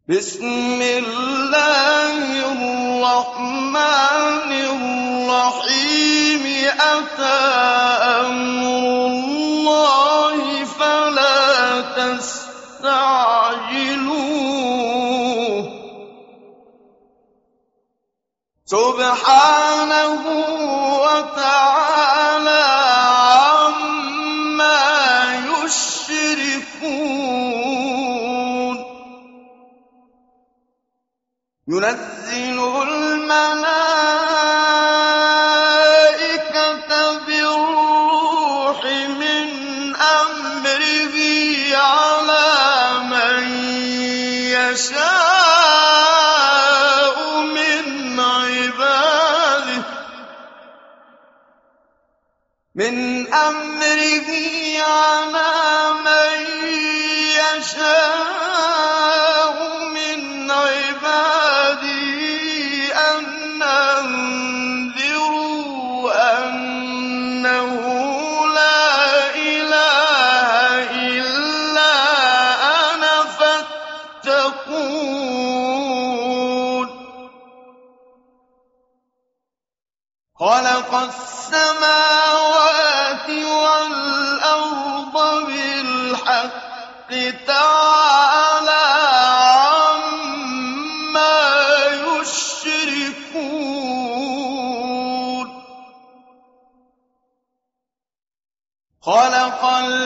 بسم الله الرحمن الرحيم أتى أمر الله فلا تستعجلوه سبحانه وتعالى عما يشركون ينزل الملائكة بالروح من أمره على من يشاء من عباده أن أنذروا أنه لا إله إلا أنا فاتقون خلق السماوات والأرض بالحق تعالى عما يشركون خلق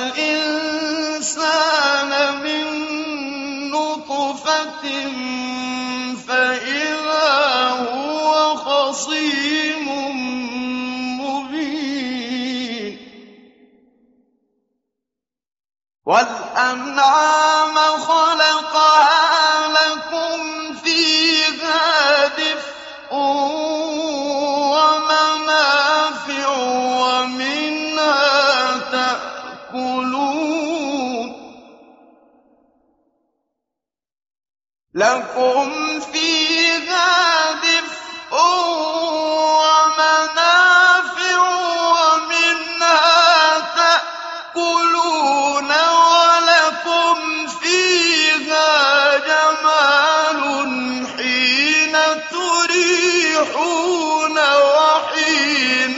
الإنسان من نطفة فإذا هو خصيم مبين والأنعام خلقها لكم فيها دفء ومنافع ومنها تأكلون لكم فيها دفء ومنافع ومنها تأكلون ولكم فيها جمال حين تريحون وحين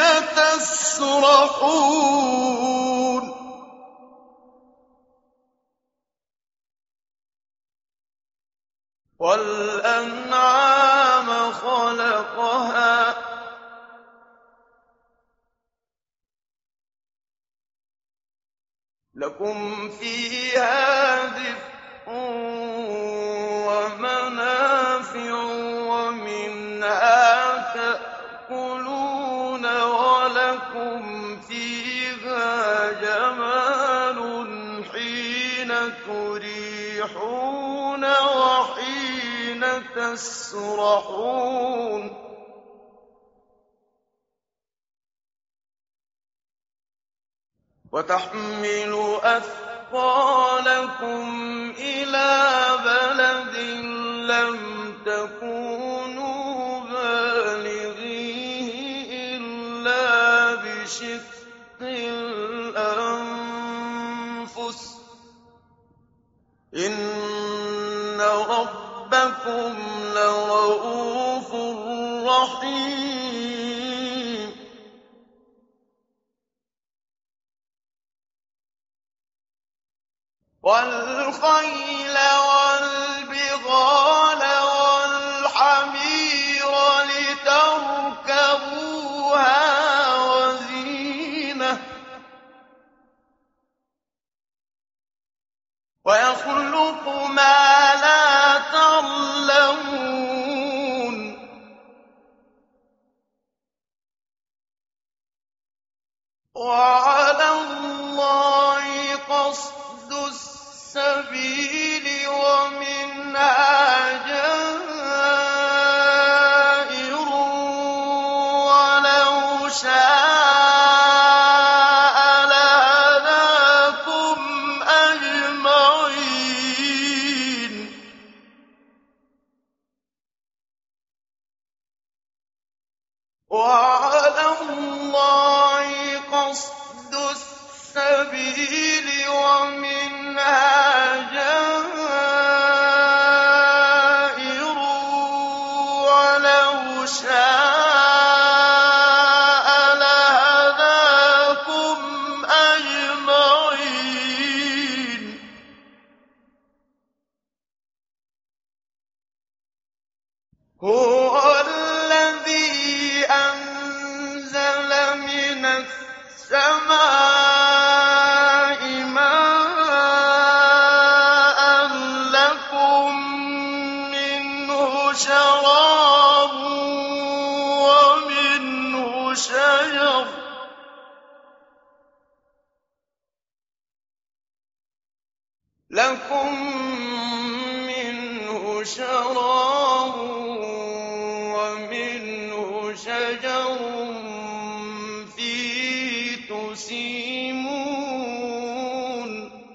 تسرحون والأنعام خلقها لكم فيها دفء ومنافع ومنها تأكلون ولكم فيها جمال حين تريحون وحين تسرحون وتحمل أثقالكم إلى بلد لم تكونوا بالغيه إلا بشق الأنفس إن ربكم لرءوف رحيم والخيل والبغال والحمير لتركبوها وزينة ويخلق ما لا تعلمون وعلى الله قصد السبيل ومنها جائر ولو شاء لهداكم أجمعين وعلى الله قصد السبيل ومنها جائر شَاءَ لَهَدَاكُمْ أَجْمَعِينَ هُوَ الَّذِي أَنزَلَ مِنَ السَّمَاءِ مَاءً لَّكُم مِّنْهُ شَرَابٌ وَمِنْهُ شَجَرٌ فِيهِ تُسِيمُونَ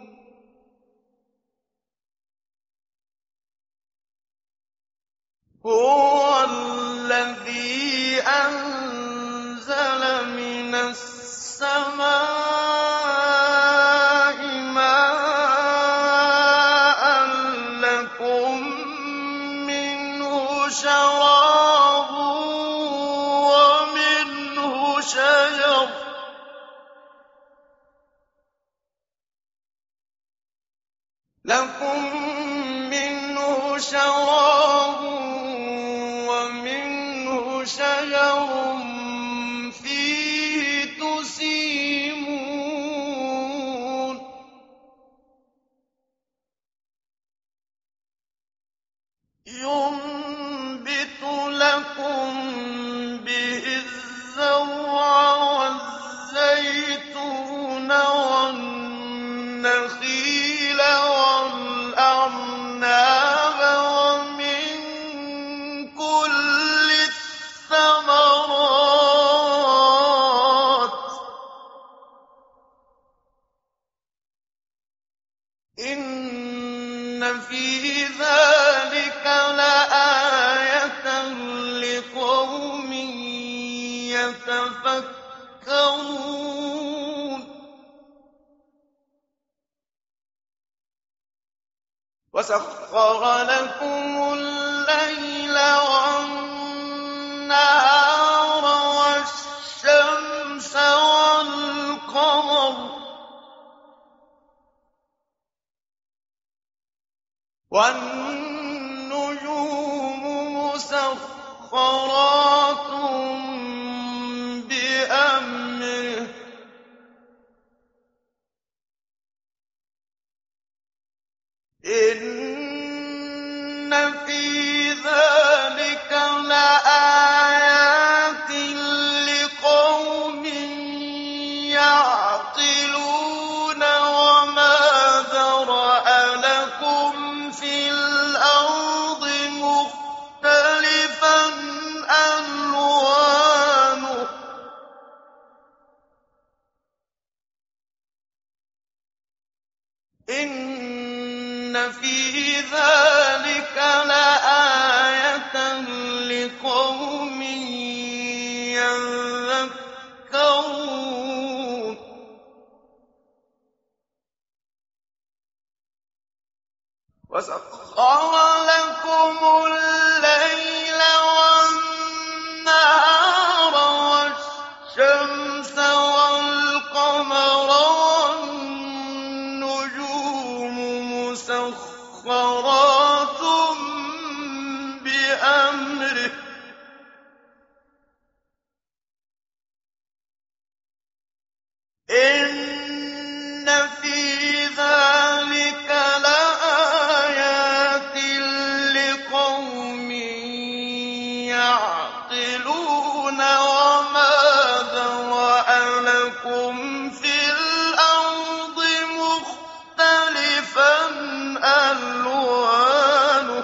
هُوَ الَّذِي أَنزَلَ مِنَ السَّمَاءِ مَاءً لَّكُم مِّنْهُ شَرَابٌ وَمِنْهُ شَجَرٌ فِيهِ تُسِيمُونَ يُنبِتُ لَكُم بِهِ الزَّرْعَ وَالزَّيْتُونَ وَالنَّخِيلَ وَالْأَعْنَابَ وَمِن كُلِّ الثَّمَرَاتِ ۗ إِنَّ فِي ذَٰلِكَ لَآيَةً لِّقَوْمٍ يَتَفَكَّرُونَ وَسَخَّرَ لَكُمُ اللَّيْلَ وَالنَّهَارَ وَالشَّمْسَ وَالْقَمَرَ ۖ وَالنُّجُومُ مُسَخَّرَاتٌ بِأَمْرِهِ ۗ إِنَّ فِي ذَٰلِكَ لَآيَاتٍ لِّقَوْمٍ يَعْقِلُونَ وَمَا ذَرَأَ لَكُمْ فِي الْأَرْضِ مُخْتَلِفًا أَلْوَانُهُ ۗ إِنَّ فِي ذَٰلِكَ لَآيَةً لِّقَوْمٍ يَذَّكَّرُونَ وَسَخَّرَ لَكُمُ اللَّيْلَ وَالنَّهَارَ وَالشَّمْسَ وَالْقَمَرَ وَالنُّجُومُ مُسَخَّرَاتٌ بِأَمْرِهِ ۗ إِنَّ فِي ذَٰلِكَ لَآيَاتٍ لِّقَوْمٍ يَعْقِلُونَ وَمَا ذَرَأَ لَكُمْ فِي الْأَرْضِ مُخْتَلِفًا أَلْوَانُهُ ۗ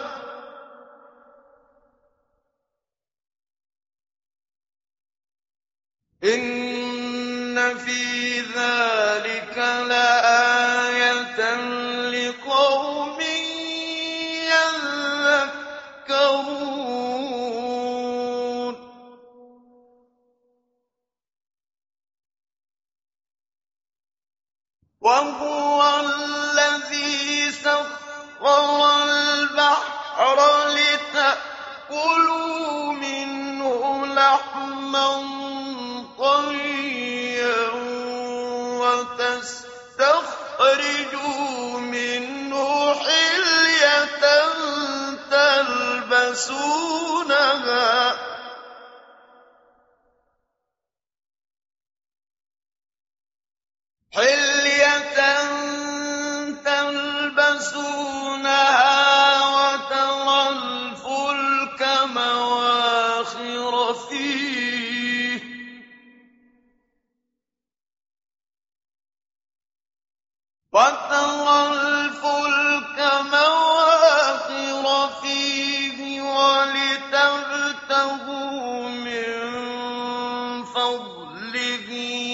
إِنَّ فِي ذَٰلِكَ لَآيَةً لِّقَوْمٍ يَذَّكَّرُونَ وَهُوَ الَّذِي سَخَّرَ الْبَحْرَ لِتَأْكُلُوا فَكُلُوا مِنْهُ لَحْمًا طَرِيًّا وَتَسْتَخْرِجُوا مِنْهُ حِلْيَةً تَلْبَسُونَهَا وَتَرَى الْفُلْكَ مَوَاخِرَ فِيهِ وَلِتَبْتَغُوا مِن فَضْلِهِ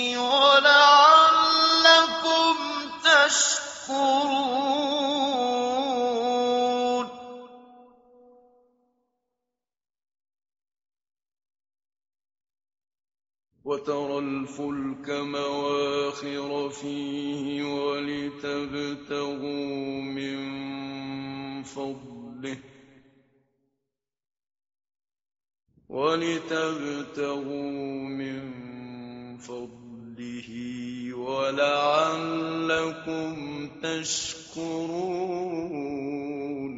وَلَعَلَّكُمْ تَشْكُرُونَ وَتَرَى الْفُلْكَ مَوَاخِرَ فِيهِ وَلِتَبْتَغُوا مِن فَضْلِهِ وَلَعَلَّكُمْ تَشْكُرُونَ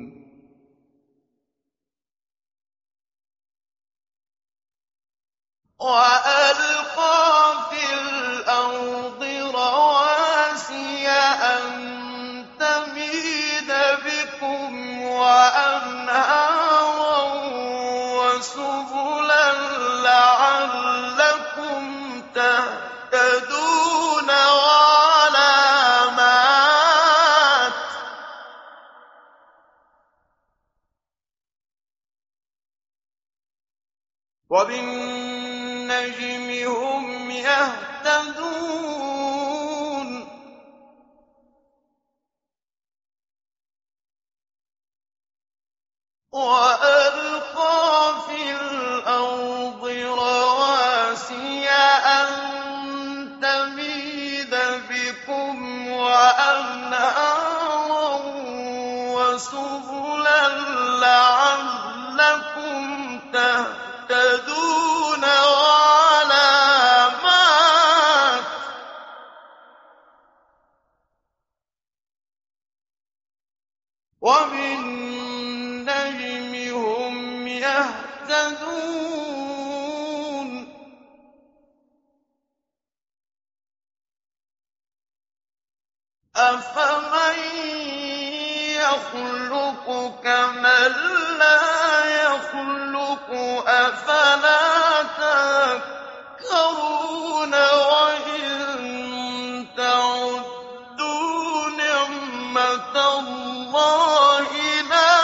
وَأَلْقَىٰ فِي الْأَرْضِ رَوَاسِيَ أَن تَمِيدَ بِكُمْ وَأَنْهَارًا وَسُبُلًا لَّعَلَّكُمْ تَهْتَدُونَ وَعَلَامَاتٍ ۚ وَبِالنَّجْمِ هُمْ يَهْتَدُونَ وَأَلْقَىٰ فِي الْأَرْضِ رَوَاسِيَ أَن تَمِيدَ بِكُمْ وَأَنْهَارًا وَسُبُلًا لَّعَلَّكُمْ تَهْتَدُونَ وَعَلَامَاتٍ ۚ وَبِالنَّجْمِ هُمْ يَهْتَدُونَ أَفَمَن يَخْلُقُ كَمَن لَّا يَخْلُقُ ۗ أَفَلَا تَذَكَّرُونَ وَإِن تَعُدُّوا نِعْمَةَ اللَّهِ لَا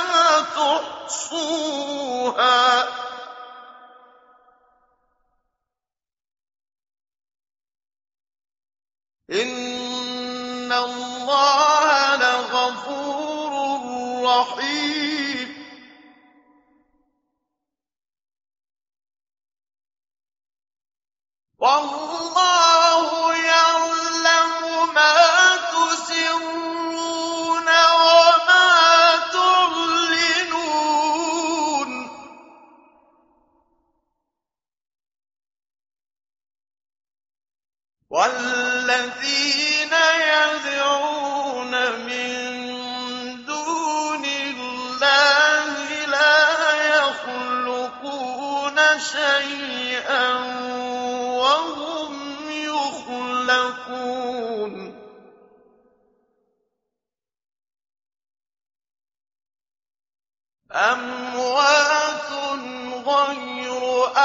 تُحْصُوهَا ۗ إِنَّ اللَّهَ لَغَفُورٌ رَّحِيمٌ وَاللَّهُ يَعْلَمُ مَا تُسِرُّونَ وَمَا تُعْلِنُونَ وَالَّذِينَ يَدْعُونَ مِن دُونِ اللَّهِ لَا يَخْلُقُونَ شَيْئًا وَهُمْ يُخْلَقُونَ أَمْوَاتٌ غَيْرُ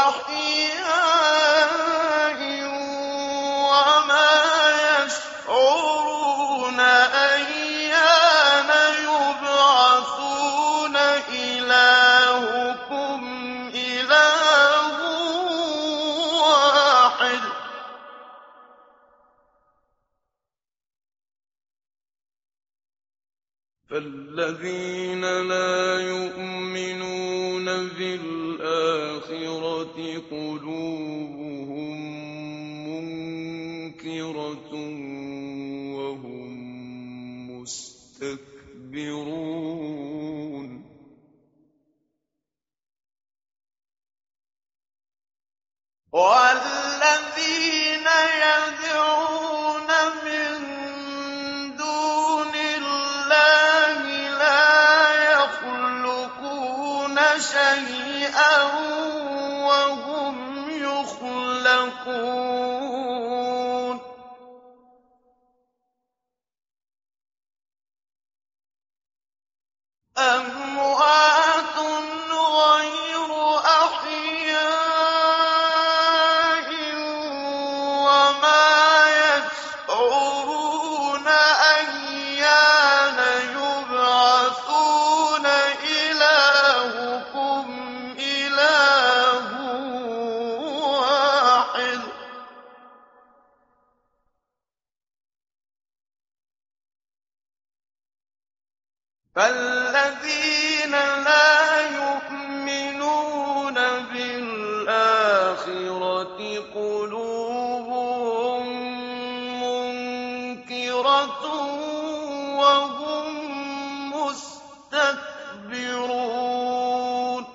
أَحْيَاءٍ وَمَا يَشْعُرُونَ أَيَّانَ يُبْعَثُونَ إِلَٰهُكُمْ إِلَٰهٌ وَاحِدٌ ۚ فَالَّذِينَ لَا يُؤْمِنُونَ بِالْآخِرَةِ قُلُوبُهُم مُّنكِرَةٌ وَهُم مُّسْتَكْبِرُونَ الَّذِينَ يَدْعُونَ مِن دُونِ اللَّهِ لَا يَخْلُقُونَ شَيْئًا وَهُمْ يُخْلَقُونَ أَمْوَاتٌ غَيْرُ أَحْيَاءٍ وَمَا يَشْعُرُونَ أَيَّانَ يُبْعَثُونَ إِلَٰهُكُمْ إِلَٰهٌ وَاحِدٌ ۚ فَالَّذِينَ لَا يُؤْمِنُونَ بِالْآخِرَةِ قُلُوبُهُم مُّنكِرَةٌ وَهُم مُّسْتَكْبِرُونَ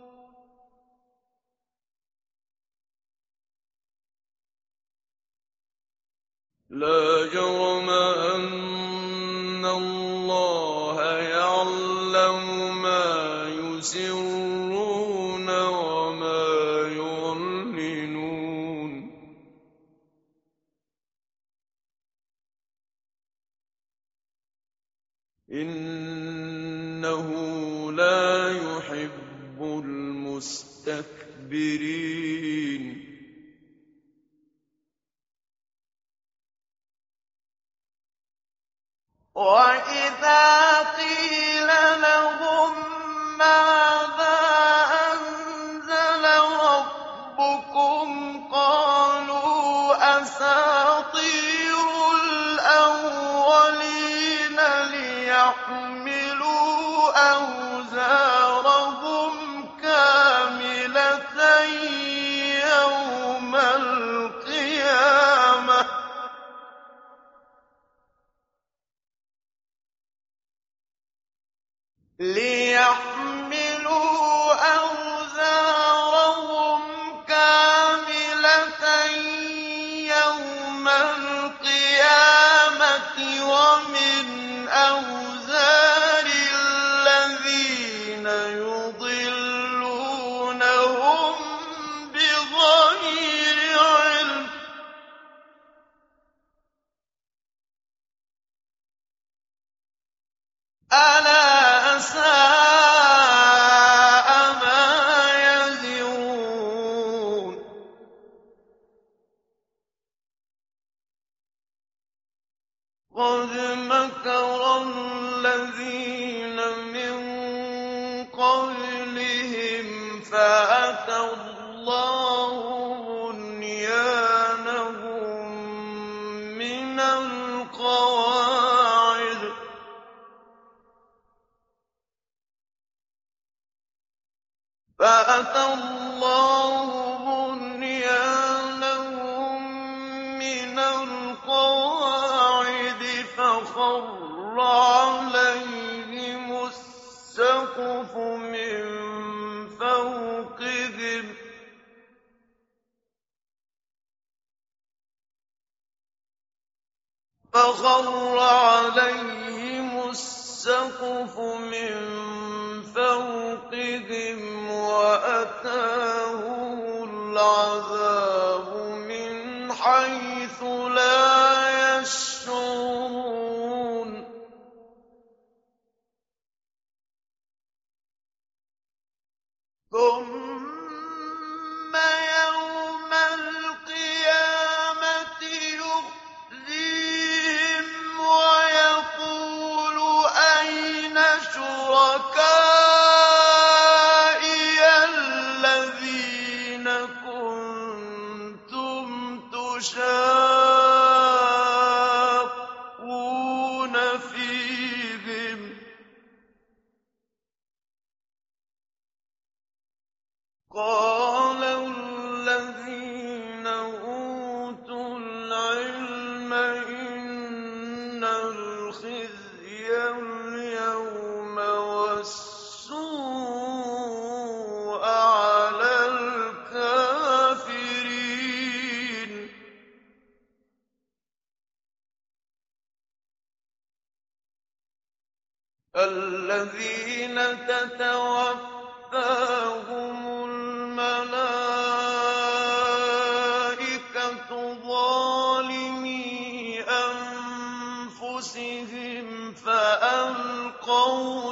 لَا جَرَمَ أَنَّ اللَّهَ يَعْلَمُ مَا يُسِرُّونَ وَمَا يُعْلِنُونَ إِنَّهُ لَا يُحِبُّ الْمُسْتَكْبِرِينَ وَإِذَا قِيلَ لَهُم مَّاذَا أَنزَلَ رَبُّكُمْ قَالُوا أَسَاطِيرُ الْأَوَّلِينَ لِيَحْمِلُوا أَوْزَارَهُمْ كَامِلَةً يَوْمَ الْقِيَامَةِ وَمِنْ أَوْزَارِ الَّذِينَ يُضِلُّونَهُم بِغَيْرِ عِلْمٍ ۗ أَلَا سَاءَ مَا يَزِرُونَ قَدْ مَكَرَ الَّذِينَ مِن قَبْلِهِمْ فَأَتَى اللَّهُ بُنْيَانَهُم مِّنَ الْقَوَاعِدِ فَخَرَّ عَلَيْهِمُ السَّقْفُ مِن فَوْقِهِمْ وَأَتَاهُمُ الْعَذَابُ مِنْ حَيْثُ لَا يَشْعُرُونَ ثُمَّ يَوْمَ الْقِيَامَةِ يُخْزِيهِمْ وَيَقُولُ أَيْنَ شُرَكَائِيَ الَّذِينَ كُنتُمْ تُشَاقُّونَ فِيهِمْ ۚ قَالَ الَّذِينَ أُوتُوا الْعِلْمَ إِنَّ الْخِزْيَ الْيَوْمَ وَالسُّوءَ عَلَى الْكَافِرِينَ تَتَوَفَّاهُمُ الْمَلَائِكَةُ ظَالِمِي أَنفُسِهِمْ فَأَلْقَوُا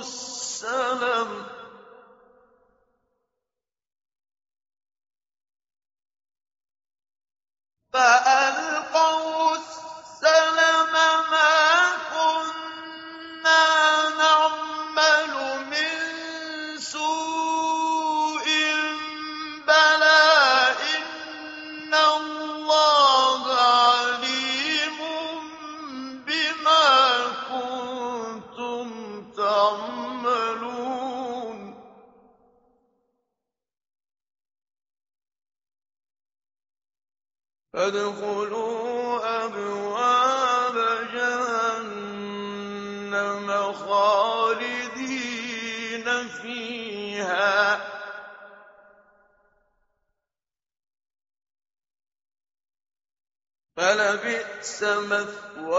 السَّلَمَ مَا كُنَّا نَعْمَلُ مِن سُوءٍ بَلَىٰ إِنَّ اللَّهَ عَلِيمٌ بِمَا كُنتُمْ تَعْمَلُونَ فَادْخُلُوا أَبْوَابَ جَهَنَّمَ خَالِدِينَ فِيهَا ۖ فَلَبِئْسَ مَثْوَى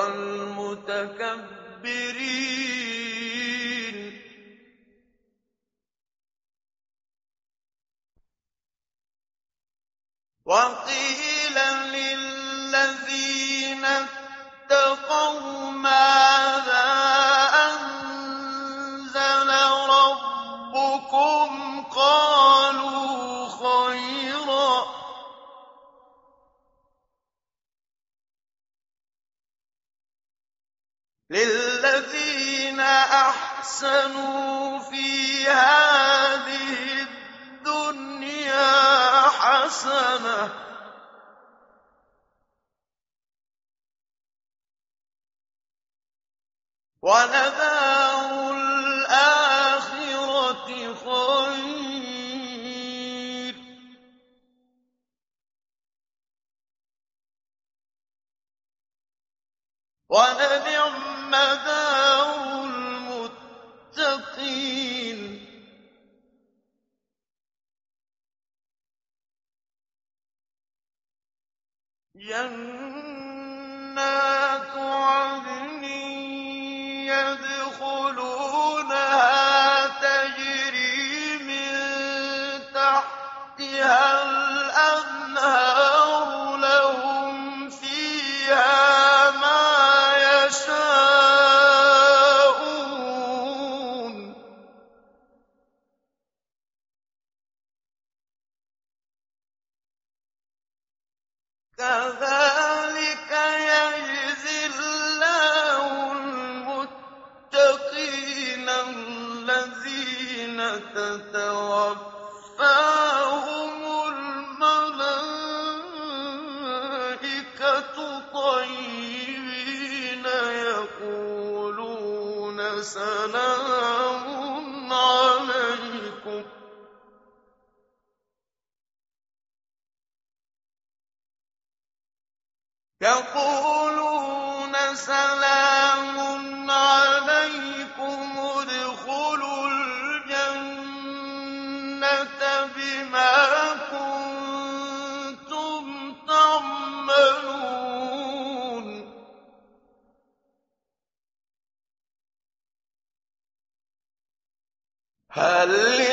الْمُتَكَبِّرِينَ وَقِيلَ لِلَّذِينَ اتَّقَوْا مَاذَا أَنزَلَ رَبُّكُمْ ۚ قَالُوا خَيْرًا ۗ لِّلَّذِينَ أَحْسَنُوا فِي هَٰذِهِ الدُّنْيَا حَسَنَةٌ ۚ وَلَدَارُ الْآخِرَةِ خَيْرٌ ۚ وَلَنِعْمَ دَارُ الْمُتَّقِينَ جَنَّاتُ عَدْنٍ يَدْخُلُونَهَا تَجْرِي مِن تَحْتِهَا الْأَنْهَارُ ۖ لَهُمْ فِيهَا مَا يَشَاءُونَ ۚ كَذَٰلِكَ يَجْزِي اللَّهُ الْمُتَّقِينَ الَّذِينَ تَتَوَفَّاهُمُ الْمَلَائِكَةُ طَيِّبِينَ يَقُولُونَ سَلَامٌ عَلَيْكُمْ ۚ ادْخُلُوا الْجَنَّةَ بِمَا كُنتُمْ تَعْمَلُونَ هَلْ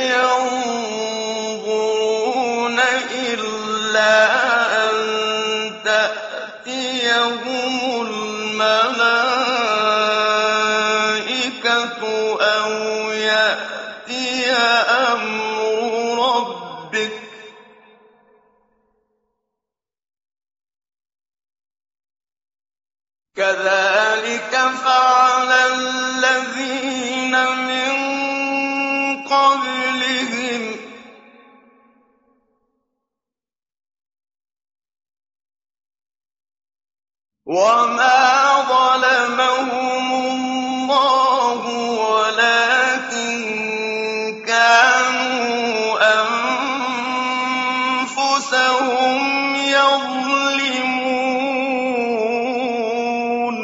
يَنظُرُونَ إِلَّا أَن تَأْتِيَهُمُ الْمَلَائِكَةُ أَوْ يَأْتِيَ أَمْرُ رَبِّكَ ۚ كَذَٰلِكَ فَعَلَ الَّذِينَ مِن قَبْلِهِمْ ۚ وَمَا ظَلَمَهُمُ اللَّهُ وَلَٰكِن كَانُوا أَنفُسَهُمْ يَظْلِمُونَ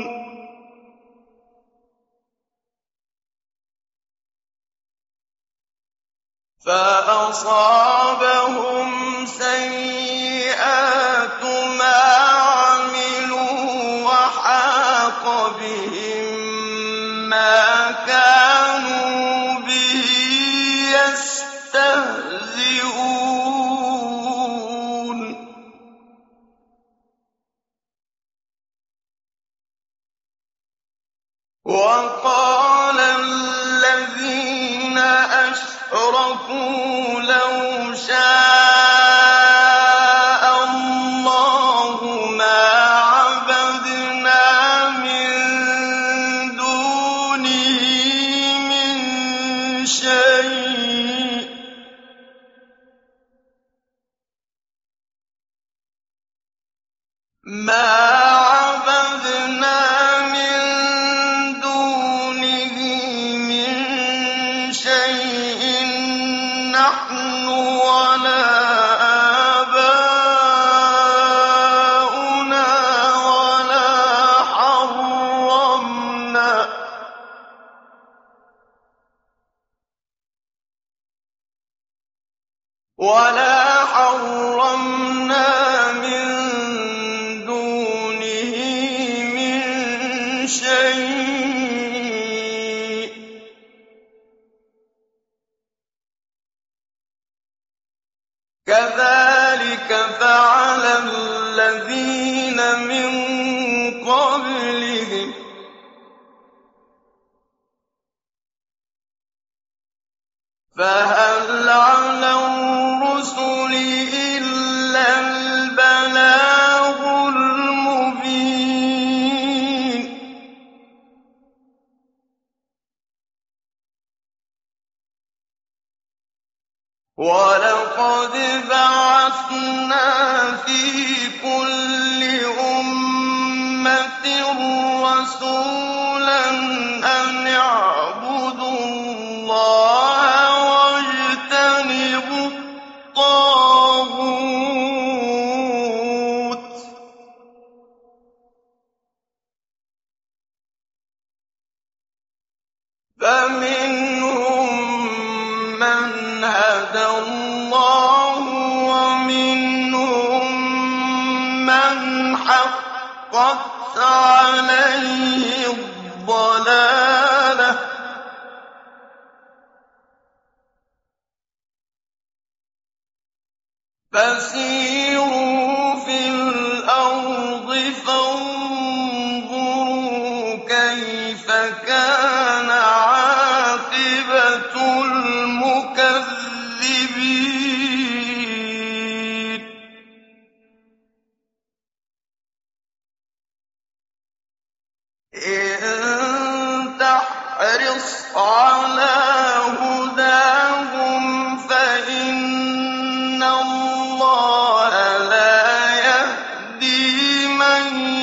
فَأَصَابَهُمْ سَيِّئَاتُ مَا عَمِلُوا وَحَاقَ بِهِم مَّا كَانُوا بِهِ وقال الذين أشركوا لو شاء الله ما عبدنا من دونه من شيء نحن ولا آباؤنا ولا حرمنا من دونه من شيء كذلك فعل الذين من قبلهم فهل على الرسل إلا البلاغ المبين ولقد بعثنا في كل أمة رسولا أن اعبدوا الله واجتنبوا الطاغوت فمنهم من هدى الله ومنهم من حقت عليه الضلالة فسيروا في الأرض فانظروا كيف كان عاقبة المكذبين إن تحرص على هداهم فإن الله لا يهدي من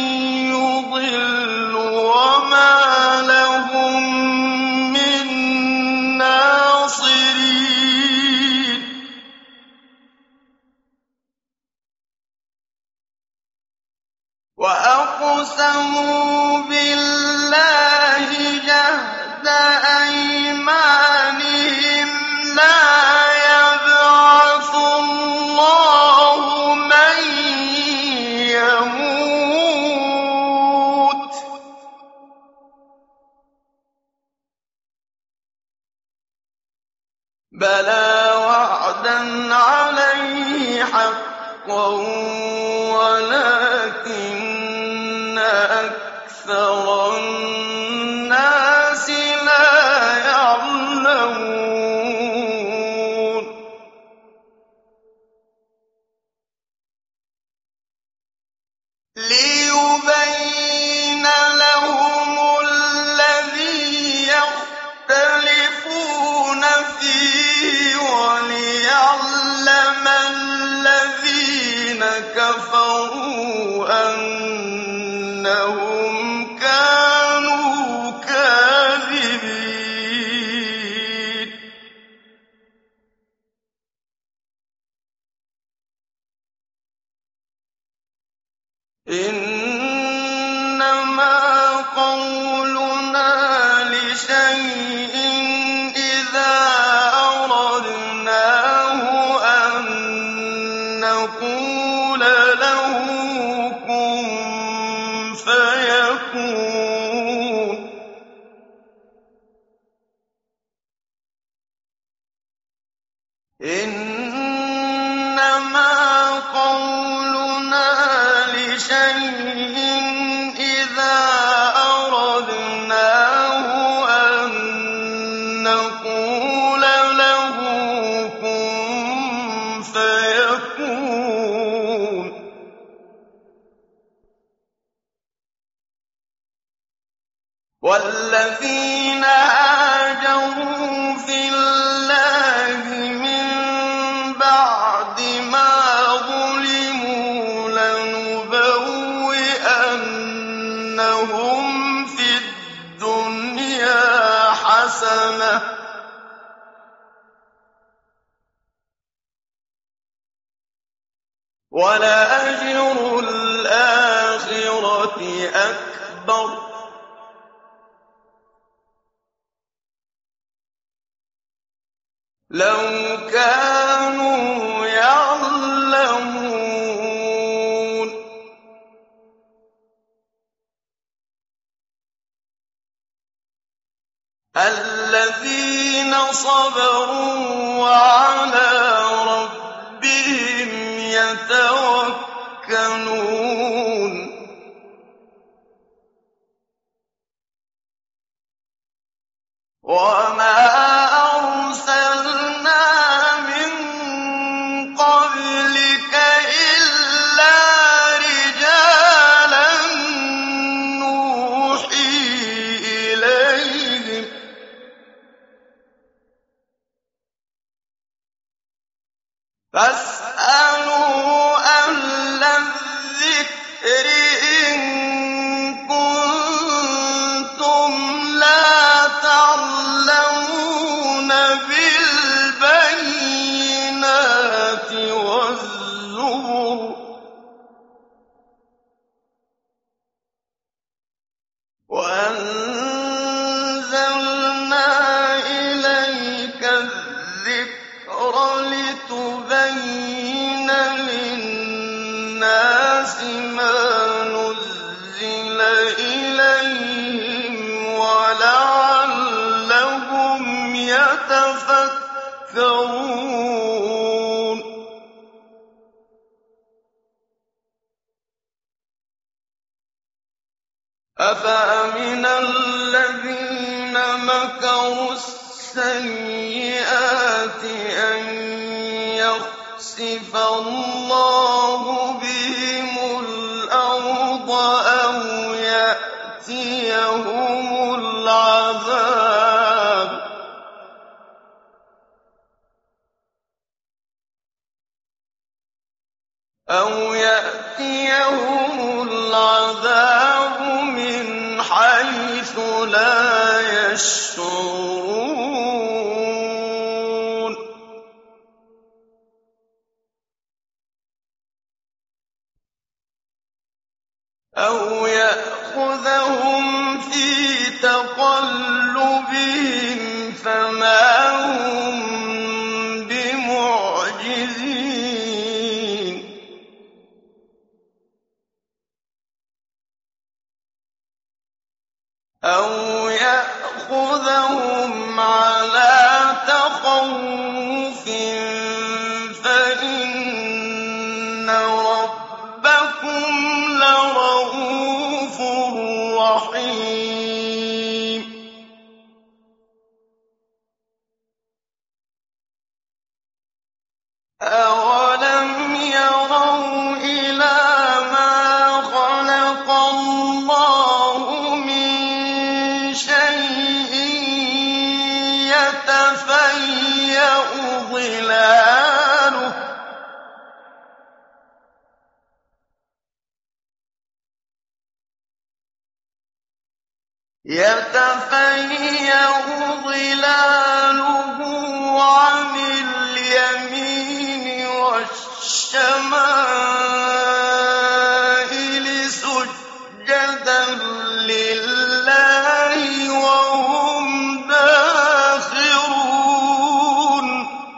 يضل وما لهم من ناصرين وأقسموا بالله جهد أيمانهم لا يبعث الله من يموت بلى وعدا عليه حقا ولكن أكثر الناس لا يعلمون ليبين لهم الذي يختلفون فيه وليعلم الذين كفروا أنهم كانوا كاذبين إنما قولنا لشيء إذا أردناه أن نقول له كن فيكون إنما قولنا لشيء إذا أردناه وَلَأَجْرُ الْآخِرَةِ أَكْبَرُ ۚ لَوْ كَانُوا يَعْلَمُونَ. الَّذِينَ صَبَرُوا وَعَلَىٰ رَبِّهِمْ يَتَوَكَّلُونَ وَمَا أَرْسَلْنَا مِن قَبْلِكَ إِلَّا رِجَالًا نُّوحِي إِلَيْهِمْ ۚ فَاسْأَلُوا أَهْلَ الذِّكْرِ إِن كُنتُمْ لَا تَعْلَمُونَ بِالْبَيِّنَاتِ وَالزُّبُرِ ۗ وَأَنزَلْنَا إِلَيْكَ الذِّكْرَ لِتُبَيِّنَ لِلنَّاسِ مَا نُزِّلَ إِلَيْهِمْ وَلَعَلَّهُمْ يَتَفَكَّرُونَ أَفَأَمِنَ الَّذِينَ مَكَرُوا السَّيِّئَاتِ أَن يَخْسِفَ اللَّهُ بِهِمُ الْأَرْضَ أَوْ يَأْتِيَهُمُ الْعَذَابُ مِنْ حَيْثُ لَا يَشْعُرُونَ أَوْ يَأْخُذَهُمْ فِي تَقَلُّبِهِمْ فَمَا هُم بِمُعْجِزِينَ أَوْ يَأْخُذَهُمْ عَلَىٰ تَخَوُّفٍ فَإِنَّ رَبَّكُمْ لَرَءُوفٌ رَّحِيمٌ أَوَلَمْ يَرَوْا إِلَىٰ مَا خَلَقَ اللَّهُ مِن شَيْءٍ يَتَفَيَّأُ ظِلَالُهُ عَنِ الْيَمِينِ وَالشَّمَائِلِ سُجَّدًا لِّلَّهِ وَهُمْ دَاخِرُونَ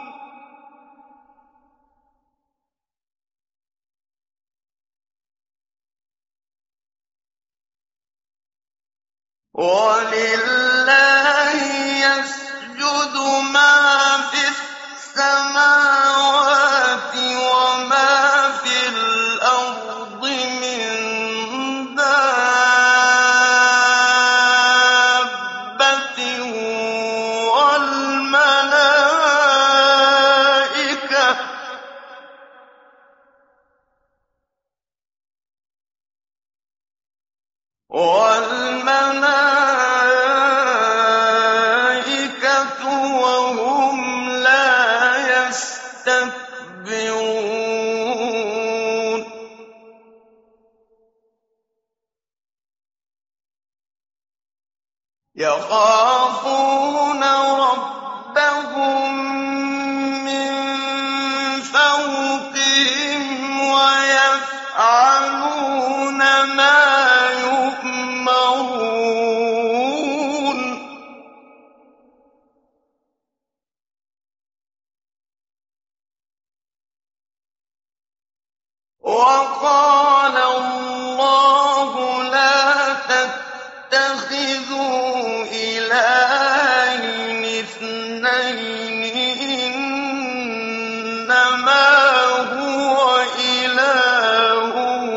وَلِلَّهِ يَسْجُدُ مَا فِي السَّمَاوَاتِ وَمَا فِي الْأَرْضِ مِن دَابَّةٍ وَالْمَلَائِكَةُ وَهُمْ لَا يَسْتَكْبِرُونَ يَخَافُونَ رَبَّهُم مِّن فَوْقِهِمْ وَيَفْعَلُونَ مَا يُؤْمَرُونَ وَقَالَ اللَّهُ لَا تَتَّخِذُوا إِلَٰهَيْنِ اثْنَيْنِ إِنَّمَا هُوَ إِلَٰهٌ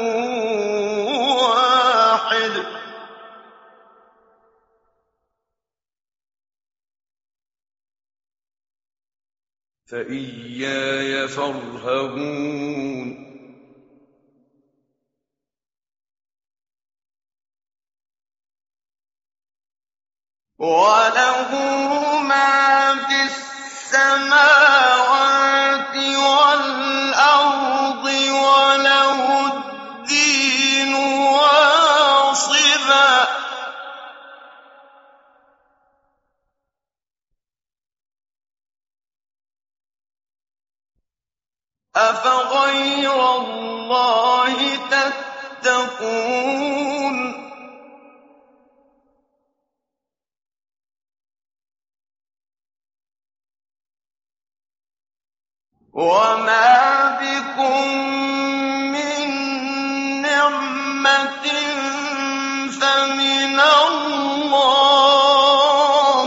وَاحِدٌ ۖ فَإِيَّايَ فَارْهَبُونِ وَلَهُ مَا فِي السَّمَاوَاتِ وَالْأَرْضِ وَلَهُ الدِّينُ وَاصِبًا ۚ أَفَغَيْرَ اللَّهِ تَتَّقُونَ وَمَا بِكُم مِّن نِّعْمَةٍ فَمِنَ اللَّهِ ۖ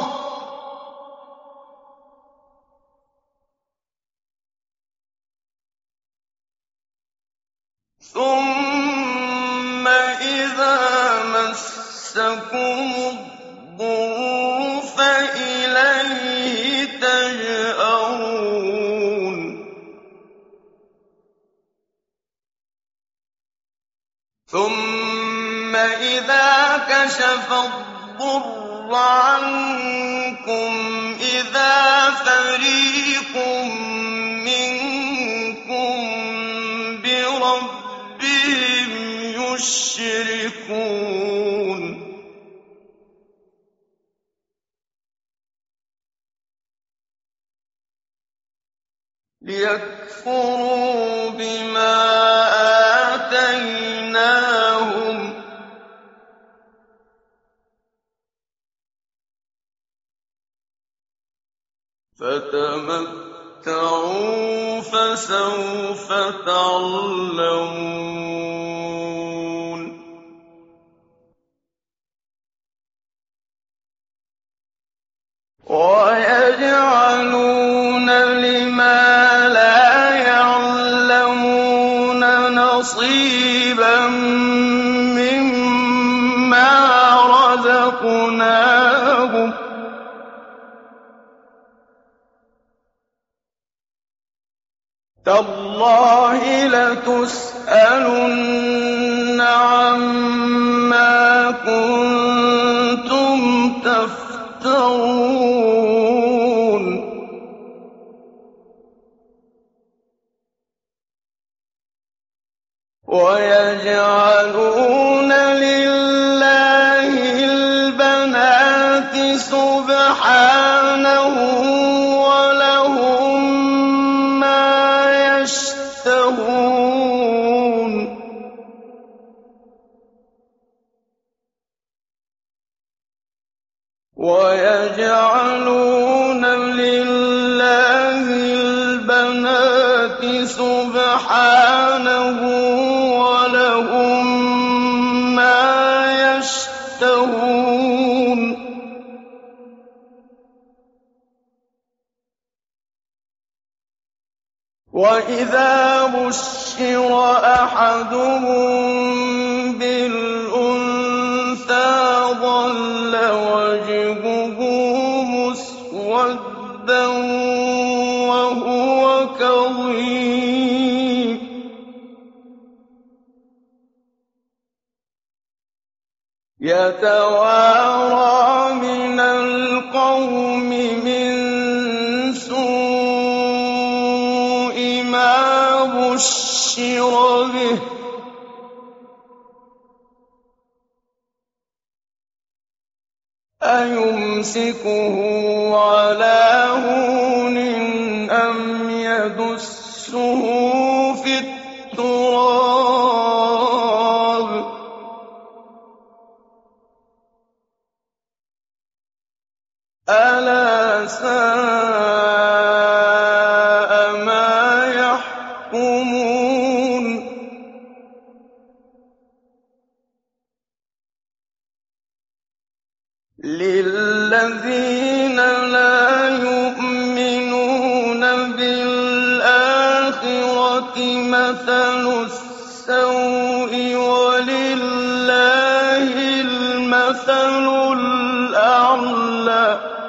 ثُمَّ إِذَا مَسَّكُمُ الضُّرُّ فَإِلَيْهِ تَجْأَرُونَ ثُمَّ إِذَا كَشَفَ الضُّرَّ عَنكُمْ إِذَا فَرِيقٌ مِّنكُم بِرَبِّهِمْ يُشْرِكُونَ لِيَكْفُرُوا بِمَا آتَيْنَاهُمْ ۚ فَتَمَتَّعُوا فَسَوْفَ تَعْلَمُونَ وَيَجْعَلُونَ لِمَا لَا يَعْلَمُونَ نَصِيبًا مِّمَّا رَزَقْنَاهُمْ ۗ تَاللَّهِ لَتُسْأَلُنَّ عَمَّا كُنتُمْ تَفْتَرُونَ وَيَجْعَلُونَ لِلَّهِ الْبَنَاتِ سُبْحَانَهُ وَلَهُم مَّا يَشْتَهُونَ وَيَجْعَلُونَ لِلَّهِ الْبَنَاتِ سُبْحَانَهُ وَلَهُم مَّا يَشْتَهُونَ وَإِذَا بُشِّرَ أَحَدُهُم بِالْأُنثَىٰ ظَلَّ وَجْهُهُ مُسْوَدًّا وَهُوَ كَظِيمٌ يَتَوَارَىٰ مِنَ الْقَوْمِ مِن سُوءِ مَا بُشِّرَ بِهِ ۚ أَيُمْسِكُهُ عَلَىٰ هُونٍ أَمْ يَدُسُّهُ فِي التُّرَابِ التراب ألا ساء ما يحكمون للذين لا يؤمنون بالآخرة مثل السوء ولله المثل الأعلى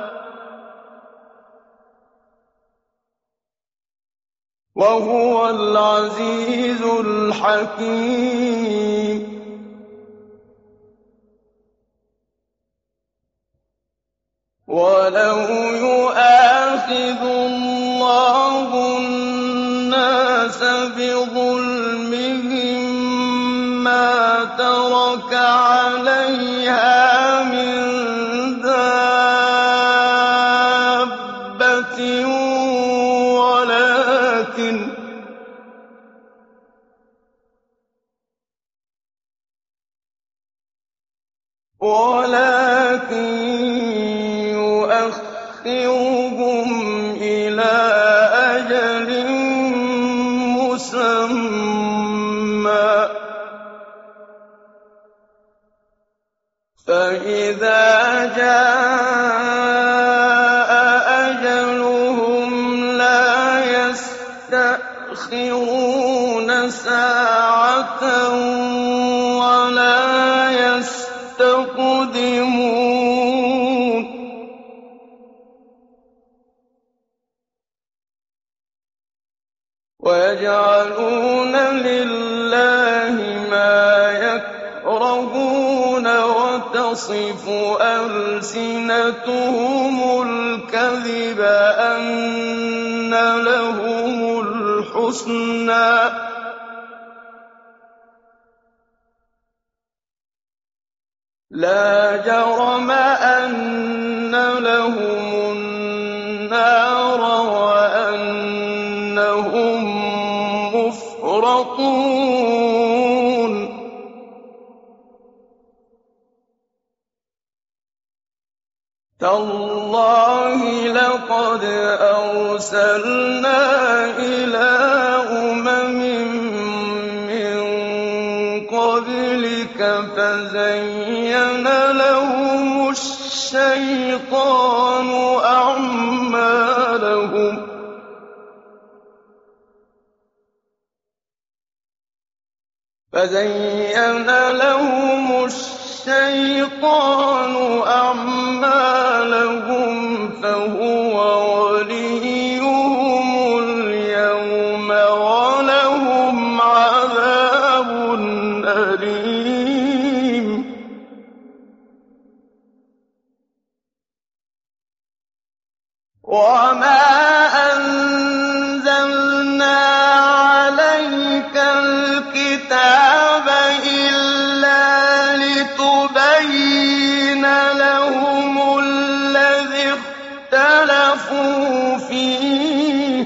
وهو العزيز الحكيم ولو يؤاخذ الله الناس بظلمهم ما ترك عليها من دابة ولكن يؤخرهم إلى أجل مسمى فإذا جاء أجلهم لا يستأخرون ساعة ولا يستقدمون ويجعلون لله ما يكرهون وتصف ألسنتهم الكذب أن لهم الحسنى لا جرم أن لهم النار وأنهم مفرطون تالله لقد أرسلنا إلى أمم من قبلك فزين لهم الشيطان أعمالهم فهو وليهم اليوم ولهم عذاب أليم وما أنزلنا عليك الكتاب إلا لتبين لهم الذي اختلفوا فيه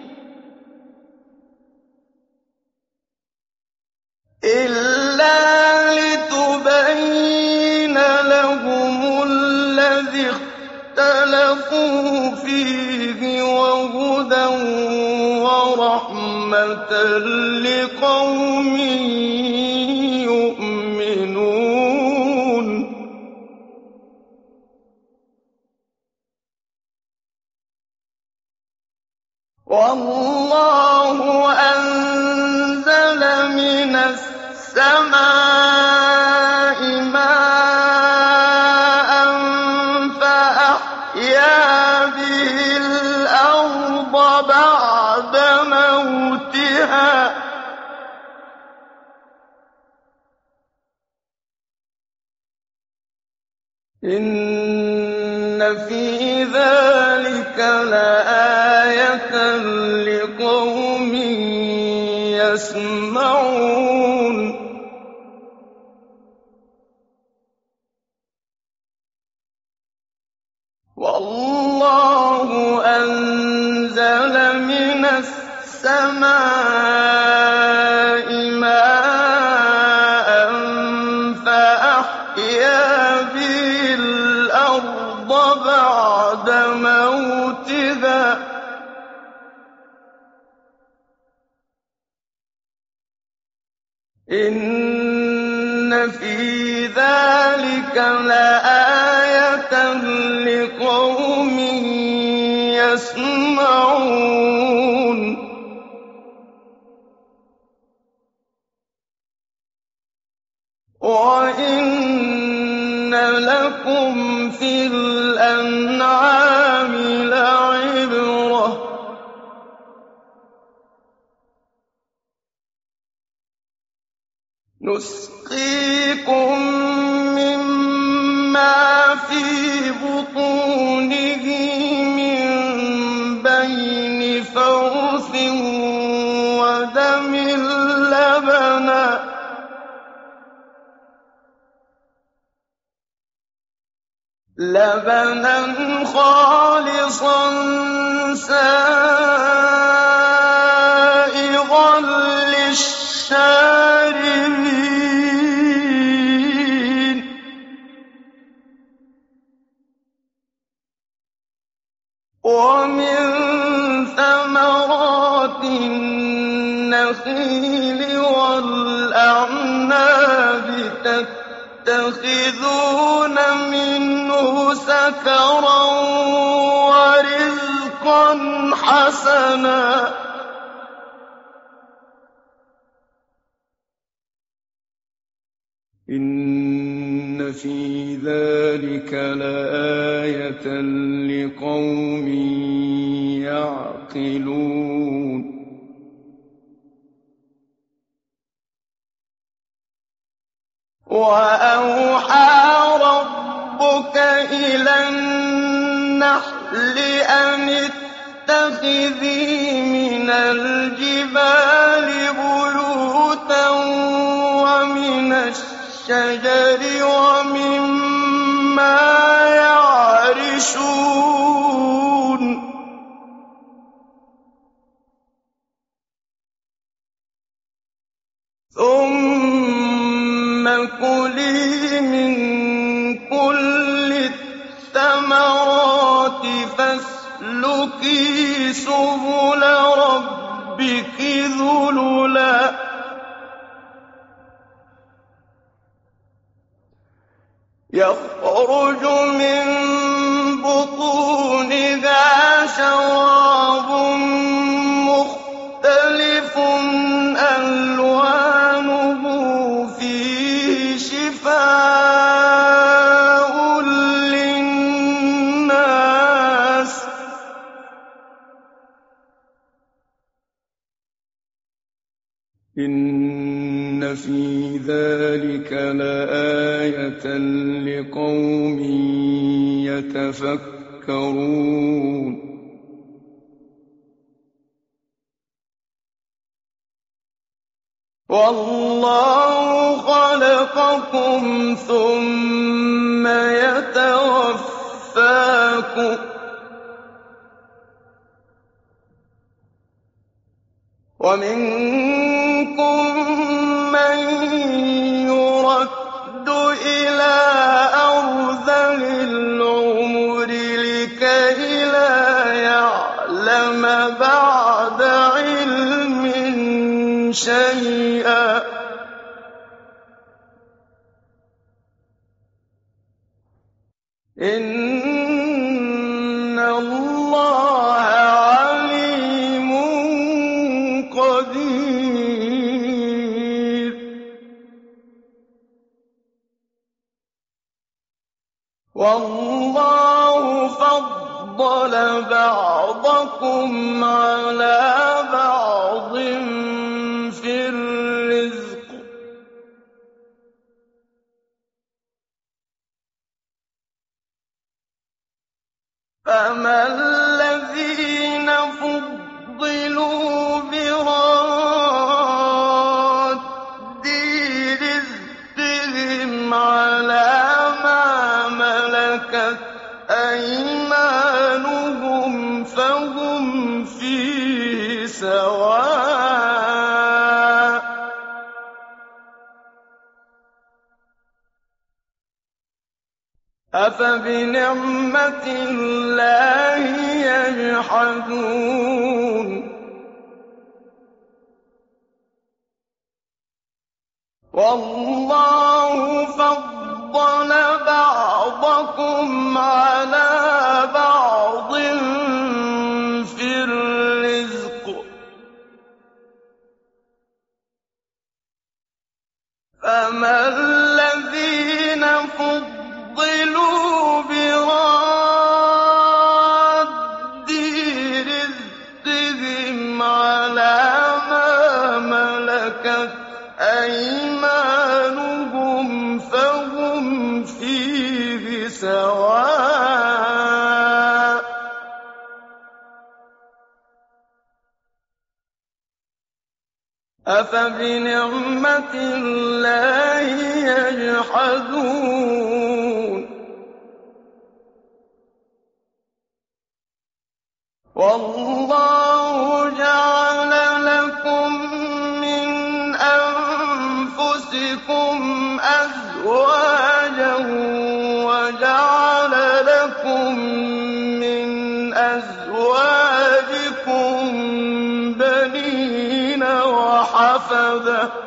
وهدى ورحمة لقوم يؤمنون والله أنزل من السماء ماء فأحيا به الأرض بعد موتها إن في ذلك لآية لقوم يسمعون والله أنزل من السماء إِنَّ فِي ذَٰلِكَ لَآيَةً لِّقَوْمٍ يَسْمَعُونَ وَإِنَّ لَكُمْ فِي الْأَنْعَامِ لَعِبْرَةً ۖ نُسْقِيكُم مِّمَّا فِي بُطُونِهِ مِن بَيْنِ فَرْثٍ وَدَمٍ لَّبَنًا خَالِصًا سَائِغًا لِّلشَّارِبِينَ وَمِن ثَمَرَاتِ النَّخِيلِ وَالْأَعْنَابِ تَتَّخِذُونَ مِنْهُ سَكَرًا وَرِزْقًا حَسَنًا ۚ إِنَّ فِي ذَٰلِكَ لَآيَةً لِّقَوْمٍ يَعْقِلُونَ وَأَوْحَىٰ رَبُّكَ إِلَى النَّحْلِ أَنِ اتَّخِذِي مِنَ الْجِبَالِ بُيُوتًا وَمِنَ الشَّجَرِ وَمِمَّا يَعْرِشُونَ ثُمَّ كُلِي مِن كُلِّ الثَّمَرَاتِ فَاسْلُكِي سُبُلَ رَبِّكِ ذُلُلًا يَخْرُجُ مِن بُطُونِهَا شَرَابٌ مُّخْتَلِفٌ أَلْوَانُهُ فِيهِ شِفَاءٌ لِّلنَّاسِ ۗ إِنَّ فِي ذَٰلِكَ لَآيَةً لِّقَوْمٍ يَتَفَكَّرُونَ وَاللَّهُ خَلَقَكُمْ ثُمَّ يَتَوَفَّاكُمْ ۚ وَمِنكُم مَّن يُرَدُّ إِلَىٰ أَرْذَلِ الْعُمُرِ لِكَيْ لَا يَعْلَمَ بَعْدَ عِلْمٍ شَيْئًا ۚ إِنَّ اللَّهَ عَلِيمٌ قَدِيرٌ وَاللَّهُ فَضَّلَ بَعْضَكُمْ عَلَىٰ بَعْضٍ فِي الرِّزْقِ ۚ فَمَا الَّذِينَ فُضِّلُوا بِرَادِّي رِزْقِهِمْ عَلَىٰ مَا مَلَكَتْ أَيْمَانُهُمْ فَهُمْ فِيهِ سَوَاءٌ ۚ أَفَبِنِعْمَةِ اللَّهِ يَجْحَدُونَ وَاللَّهُ فَضَّلَ بَعْضَكُمْ عَلَىٰ بَعْضٍ فِي الرِّزْقِ ۚ فَمَا الَّذِينَ فُضِّلُوا بِرَادِّي رِزْقِهِمْ عَلَىٰ مَا مَلَكَتْ أَيْمَانُهُمْ فَهُمْ فِيهِ سَوَاءٌ ۚ أَفَبِنِعْمَةِ اللَّهِ يَجْحَدُونَ وَاللَّهُ جَعَلَ لَكُم مِّنْ أَنفُسِكُمْ أَزْوَاجًا وَجَعَلَ لَكُم مِّنْ أَزْوَاجِكُم بَنِينَ وَحَفَدَةً ۖ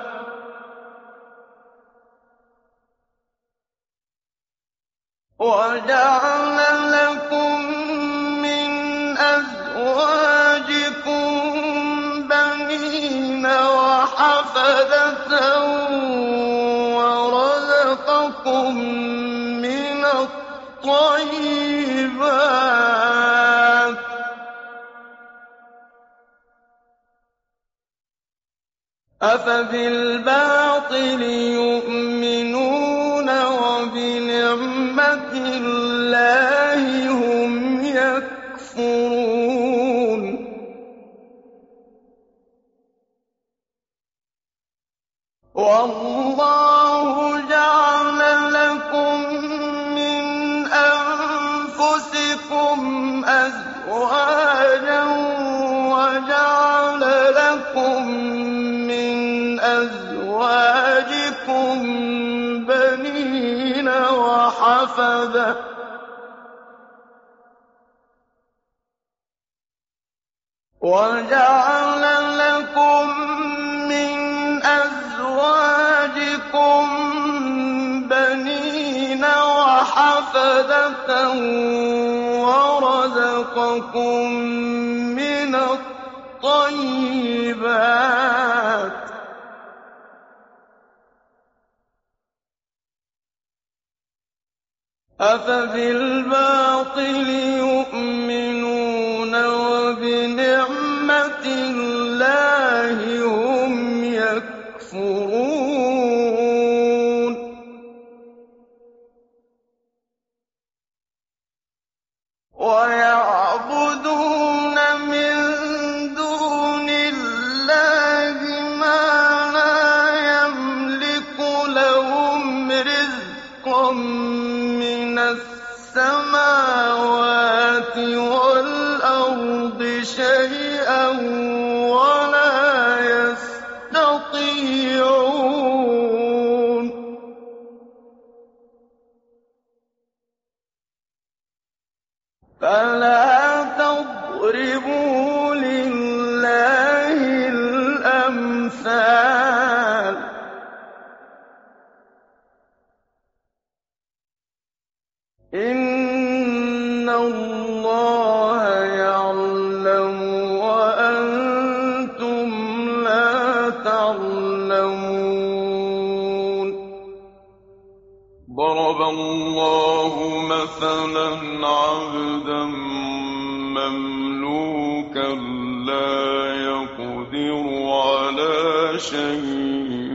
وَرَزَقَكُم مِّنَ الطَّيِّبَاتِ ۚ أَفَبِالْبَاطِلِ يُؤْمِنُونَ وَبِنِعْمَةِ اللَّهِ هُمْ يَكْفُرُونَ وَاللَّهُ جَعَلَ لَكُم مِّنْ أَنفُسِكُمْ أَزْوَاجًا وَجَعَلَ لَكُم مِّنْ أَزْوَاجِكُم بَنِينَ وَحَفَدَةً ۖ وَجَعَلَ لَكُم مِّنْ أَزْوَاجِكُم بَنِينَ وَحَفَدَةً وَرَزَقَكُم مِّنَ الطَّيِّبَاتِ ۚ أَفَبِالْبَاطِلِ يُؤْمِنُونَ وَبِنِعْمَةِ اللَّهِ هُمْ يَكْفُرُونَ وَيَعْبُدُونَ مِن دُونِ اللَّهِ مَا لَا يَمْلِكُ لَهُمْ رِزْقًا مِّنَ السَّمَاوَاتِ وَالْأَرْضِ شَيْئًا وَلَا يَسْتَطِيعُونَ فَلَا تَضْرِبُوا لِلَّهِ الْأَمْثَالَ ۚ إِنَّ اللَّهَ يَعْلَمُ وَأَنتُمْ لَا تَعْلَمُونَ ضرب الله مثلا عبدا مملوكا لا يقدر على شيء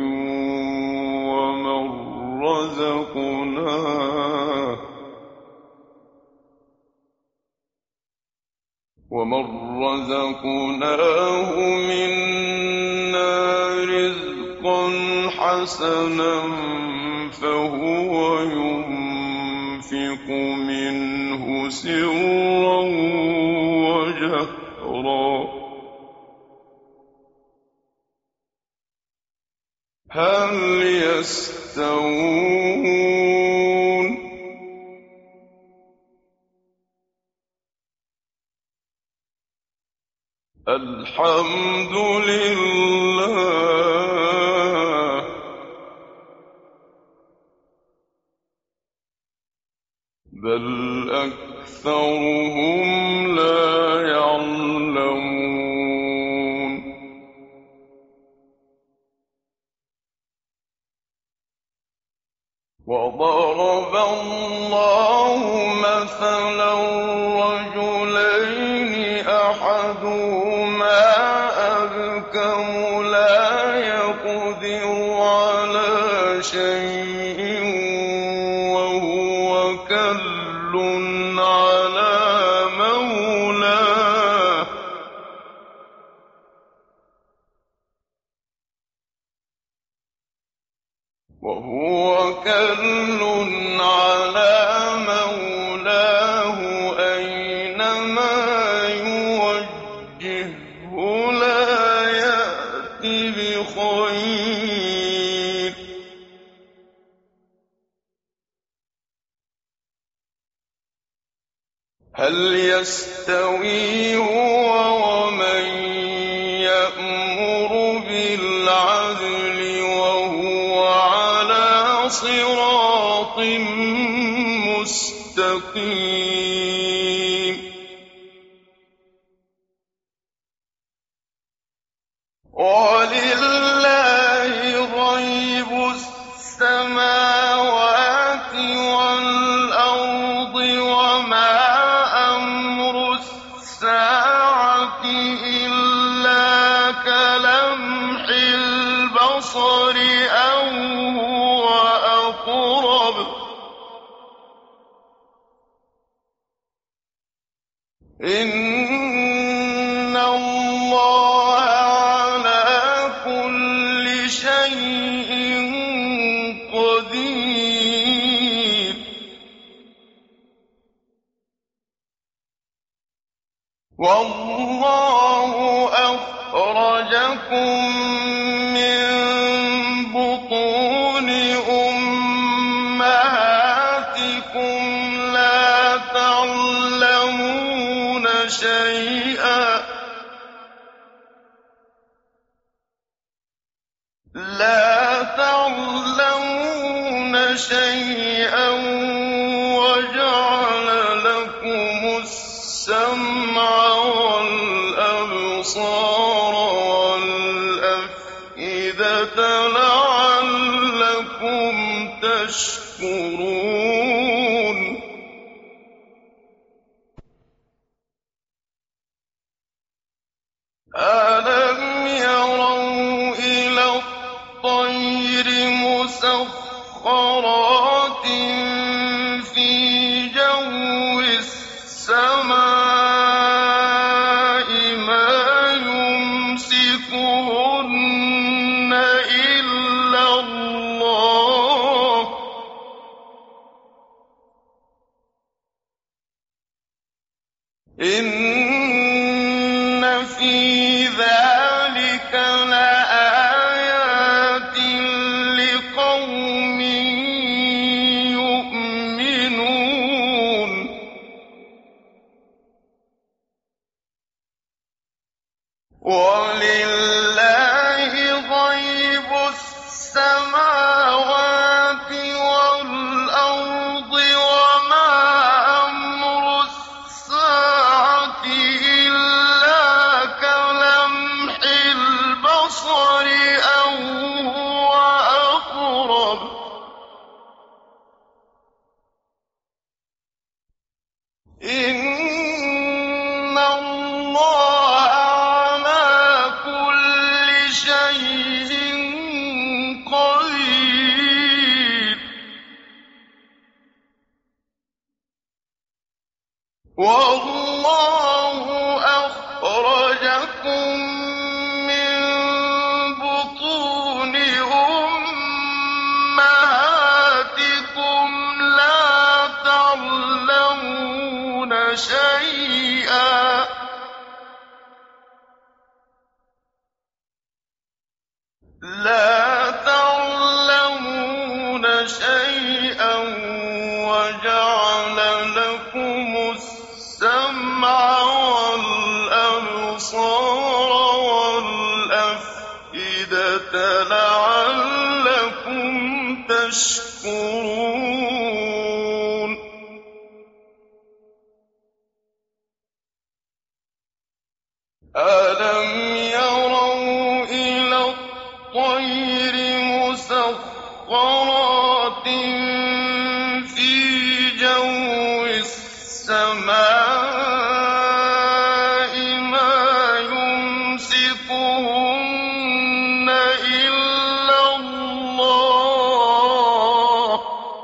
ومن رزقناه منا رزقا حسنا فهو ينفق منه سرا وجهرا هل يستوون الحمد لله بل أكثرهم لا يعلمون. وضرب الله مثلا رجلين أحدهما أبكم لا يقدر على شيء وهو كل على مولاه أينما يوجهه لا يأت بخير. هل يستوي هو ومن يأمر بالعدل وهو على صراط مستقيم؟ ولله غيب السماوات والأرض وما أمر الساعة إلا كلمح البصر أو هو أقرب إن الله على كل شيء قدير. والله أخرجكم من بطون أمهاتكم لا تعلمون شيئا وجعل لكم السمع والأبصار والأفئدة لعلكم تشكرون. ألم يروا إلى الطير مسخرات في جو السماء ما يمسكهن إلا الله إن في ذلك لآيات لقوم يؤمنون. ولله غيب السماوات والأرض وما أمر الساعة إلا كلمح البصر أو هو أقرب إن الله على كل شيء قدير. والله أخرجكم من بطون أمهاتكم لا تعلمون شيئا وجعل لكم السمع والأبصار والأفئدة لعلكم تشكرون. مُسَخَّرَاتٍ فِي جَوِّ السَّمَاءِ مَا يُمْسِكُهُنَّ إِلَّا اللَّهُ ۗ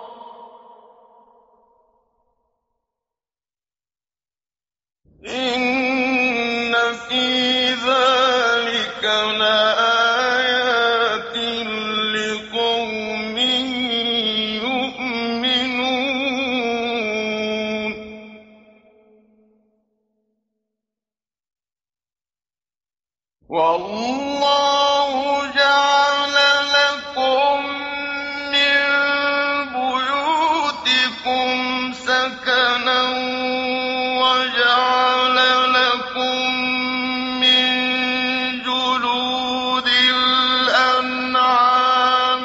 إِنَّ فِي ذَٰلِكَ لَآيَاتٍ لِّقَوْمٍ يُؤْمِنُونَ وَاللَّهُ جَعَلَ لَكُم مِّن بُيُوتِكُمْ سَكَنًا وَجَعَلَ لَكُم مِّن جُلُودِ الْأَنْعَامِ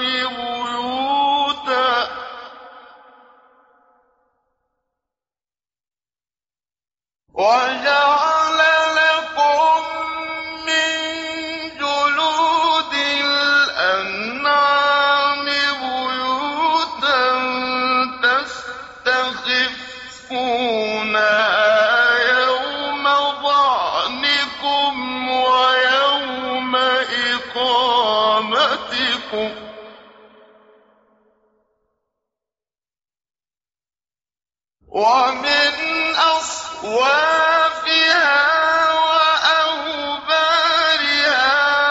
بُيُوتًا تَسْتَخِفُّونَهَا يَوْمَ ظَعْنِكُمْ وَيَوْمَ إِقَامَتِكُمْ ۖ وَمِنْ أَصْوَافِهَا وَأَوْبَارِهَا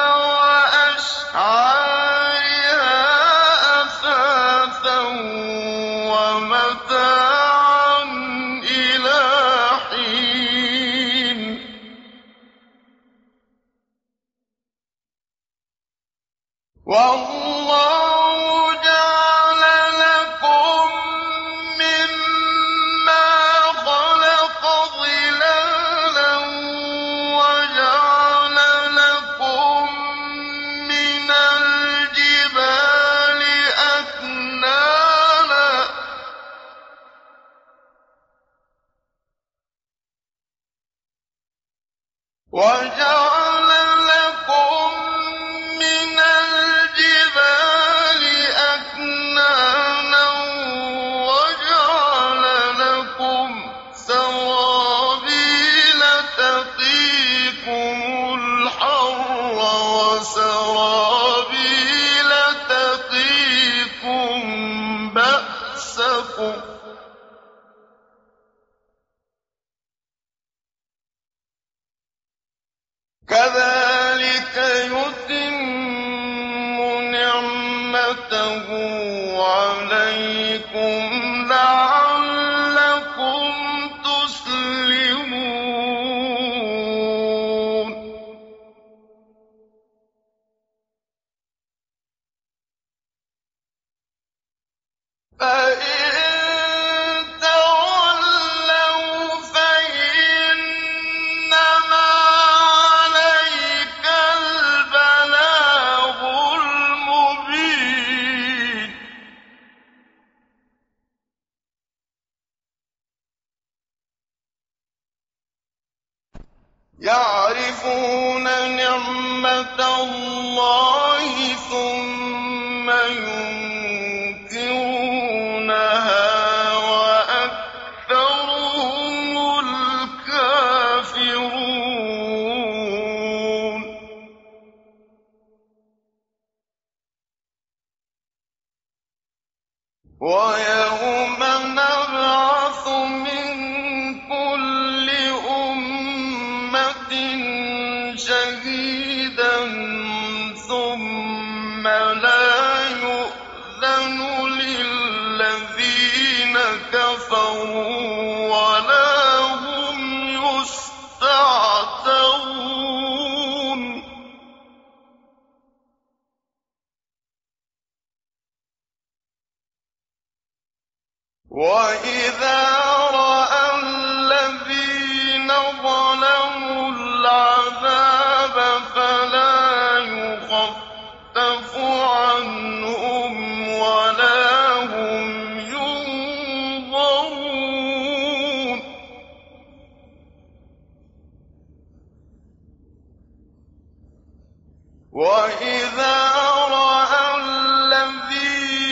وَأَشْعَارِهَا أَثَاثًا وَمَتَاعًا إِلَىٰ حِينٍ وَاللَّهُ جَعَلَ لَكُم مِّمَّا خَلَقَ ظِلَالًا وَجَعَلَ لَكُم مِّنَ الْجِبَالِ أَكْنَانًا وَجَعَلَ لَكُمْ سَرَابِيلَ تَقِيكُمُ الْحَرَّ وَسَرَابِيلَ تَقِيكُم بَأْسَكُمْ ۚ كَذَٰلِكَ يُتِمُّ نِعْمَتَهُ عَلَيْكُمْ لَعَلَّكُمْ تُسْلِمُونَ فَإِن تَوَلَّوْا فَإِنَّمَا عَلَيْكَ الْبَلَاغُ الْمُبِينُ يَعْرِفُونَ نِعْمَتَ اللَّهِ ثُمَّ يُنكِرُونَهَا وَأَكْثَرُهُمُ الْكَافِرُونَ وَيَوْمَ نَبْعَثُ مِن كُلِّ أُمَّةٍ شَهِيدًا ثُمَّ لَا يُؤْذَنُ لِلَّذِينَ كَفَرُوا وَلَا هُمْ يُسْتَعْتَبُونَ وَإِذَا رَأَى الَّذِينَ ظَلَمُوا الْعَذَابَ فَلَا يُخَفَّفُ عَنْهُمْ وَلَا هُمْ يُنظَرُونَ وَإِذَا رَأَى الَّذِينَ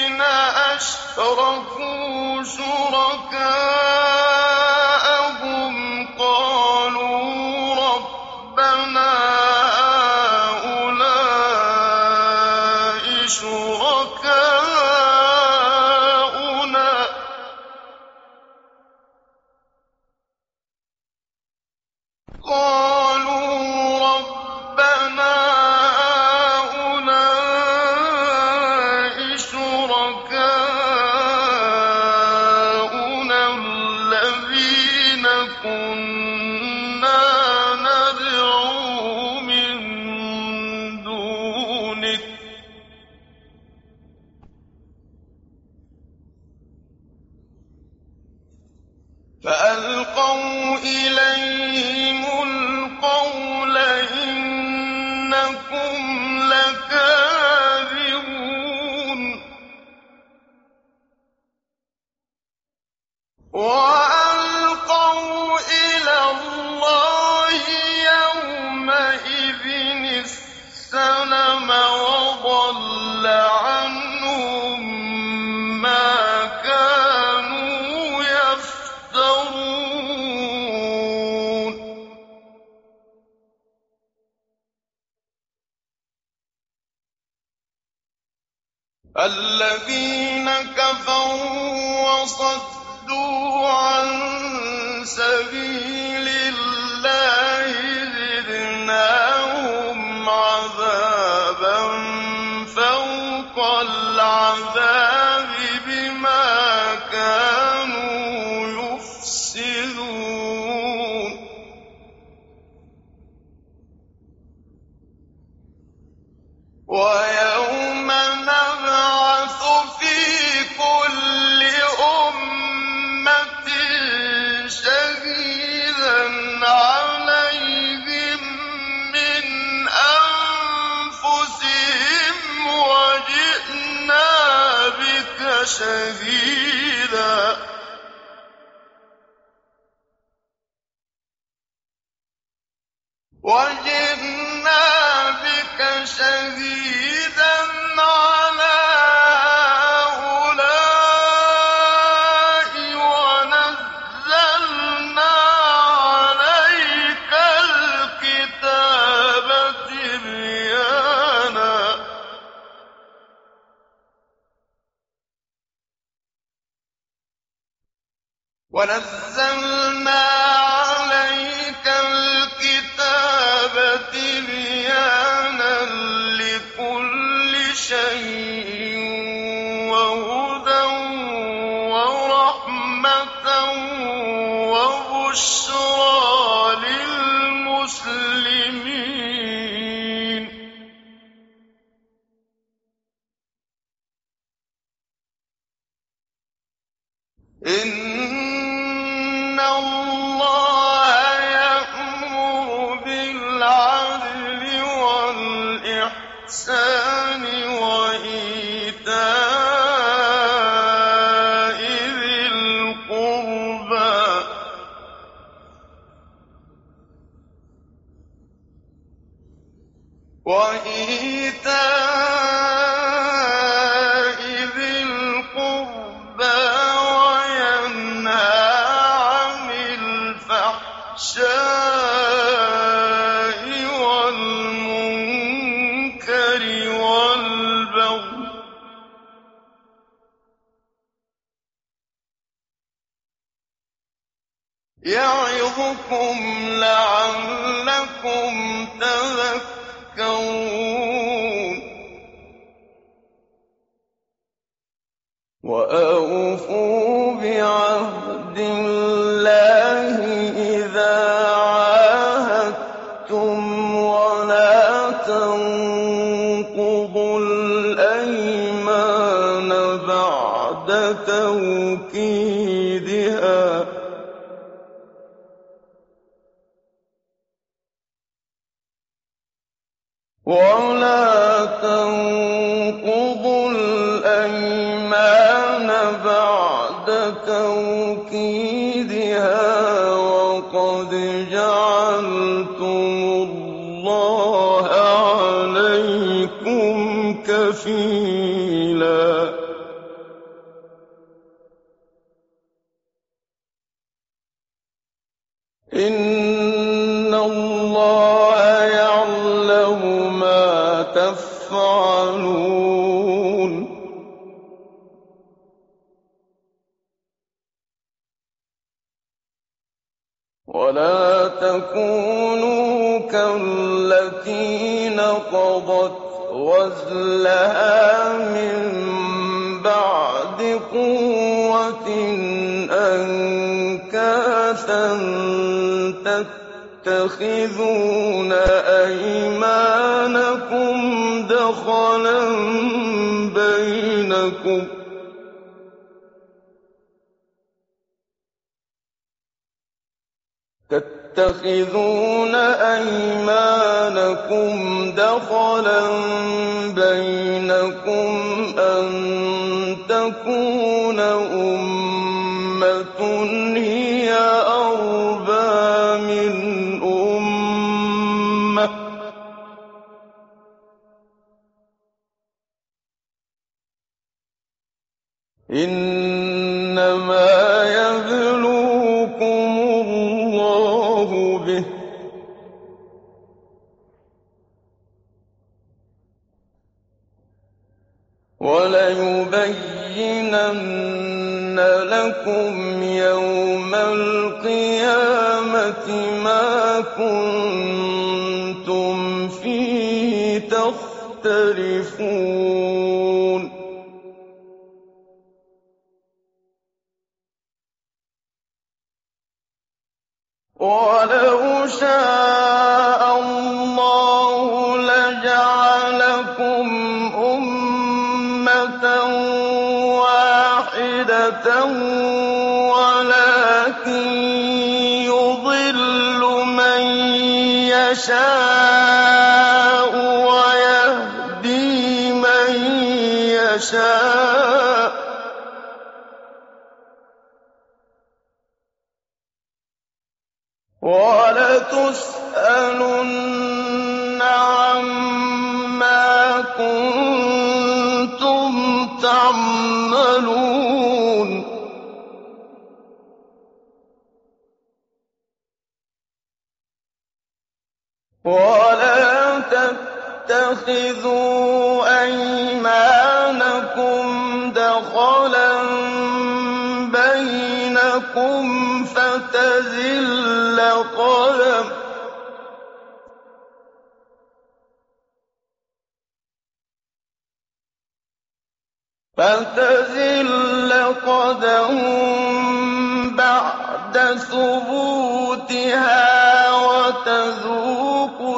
إِنَّكُمْ لَكَاذِبُونَ وَأَلْقَوْا إِلَى اللَّهِ يَوْمَئِذٍ السَّلَمَ وَضَلَّ عَنْهُم مَّا كَانُوا يَفْتَرُونَ الَّذِينَ كَفَرُوا وَصَدُّوا عَن سَبِيلِ اللَّهِ زِدْنَاهُمْ عَذَابًا فَوْقَ الْعَذَابِ بِمَا كَانُوا يُفْسِدُونَ وَيَوْمَ نَبْعَثُ فِي كُلِّ أُمَّةٍ شَهِيدًا عَلَيْهِم مِّنْ أَنفُسِهِمْ وَجِئْنَا بِكَ شَهِيدًا عَلَىٰ هَٰؤُلَاءِ وَنَزَّلْنَا عَلَيْكَ الْكِتَابَ تِبْيَانًا لِّكُلِّ شَيْءٍ وَهُدًى وَرَحْمَةً وَبُشْرَىٰ لِلْمُسْلِمِينَ إِنَّ اللَّهَ يَأْمُرُ بِالْعَدْلِ وَالْإِحْسَانِ وَإِيتَاءِ ذِي الْقُرْبَىٰ وَيَنْهَىٰ عَنِ الْفَحْشَاءِ وَالْمُنكَرِ وَالْبَغْيِ ۚ يَعِظُكُمْ لَعَلَّكُمْ تَذَكَّرُونَ وَأَوْفُوا بِعَهْدِ اللَّهِ إِذَا عَاهَدتُّمْ وَلَا تَنقُضُوا الْأَيْمَانَ بَعْدَ تَوْكِيدِهَا ۚ وَقَدْ جَعَلْتُمُ اللَّهَ عَلَيْكُمْ كَفِيلًا إِنَّ اللَّهَ يَعْلَمُ مَا تَفْعَلُونَ وَلَا تَكُونُوا كَالَّتِي نَقَضَتْ غَزْلَهَا مِن بَعْدِ قُوَّةٍ أَنكَاثًا تَتَّخِذُونَ أَيْمَانَكُمْ دَخَلًا بَيْنَكُمْ تَتَّخِذُونَ أَيْمَانَكُمْ دَخَلًا بَيْنَكُمْ أَن تَكُونَ أُمَّةٌ هِيَ أَرْبَىٰ مِنْ أُمَّةٍ ۚ إِنَّمَا يَبْلُوكُمُ اللَّهُ بِهِ ۚ وَلَيُبَيِّنَنَّ لَكُمْ يَوْمَ الْقِيَامَةِ مَا كُنتُمْ فِيهِ تَخْتَلِفُونَ وَلَوْ شَاءَ اللَّهُ لَجَعَلَكُمْ أُمَّةً وَاحِدَةً وَلَٰكِن يُضِلُّ مَن يَشَاءُ وَيَهْدِي مَن يَشَاءُ ۚ وَلَتُسْأَلُنَّ عَمَّا كُنتُمْ تَعْمَلُونَ وَلَا تَتَّخِذُوا أَيْمَانَكُمْ دَخَلًا بَيْنَكُمْ فَتَزِلَّ قَدَمٌ بَعْدَ ثُبُوتِهَا وَتَذُوقُوا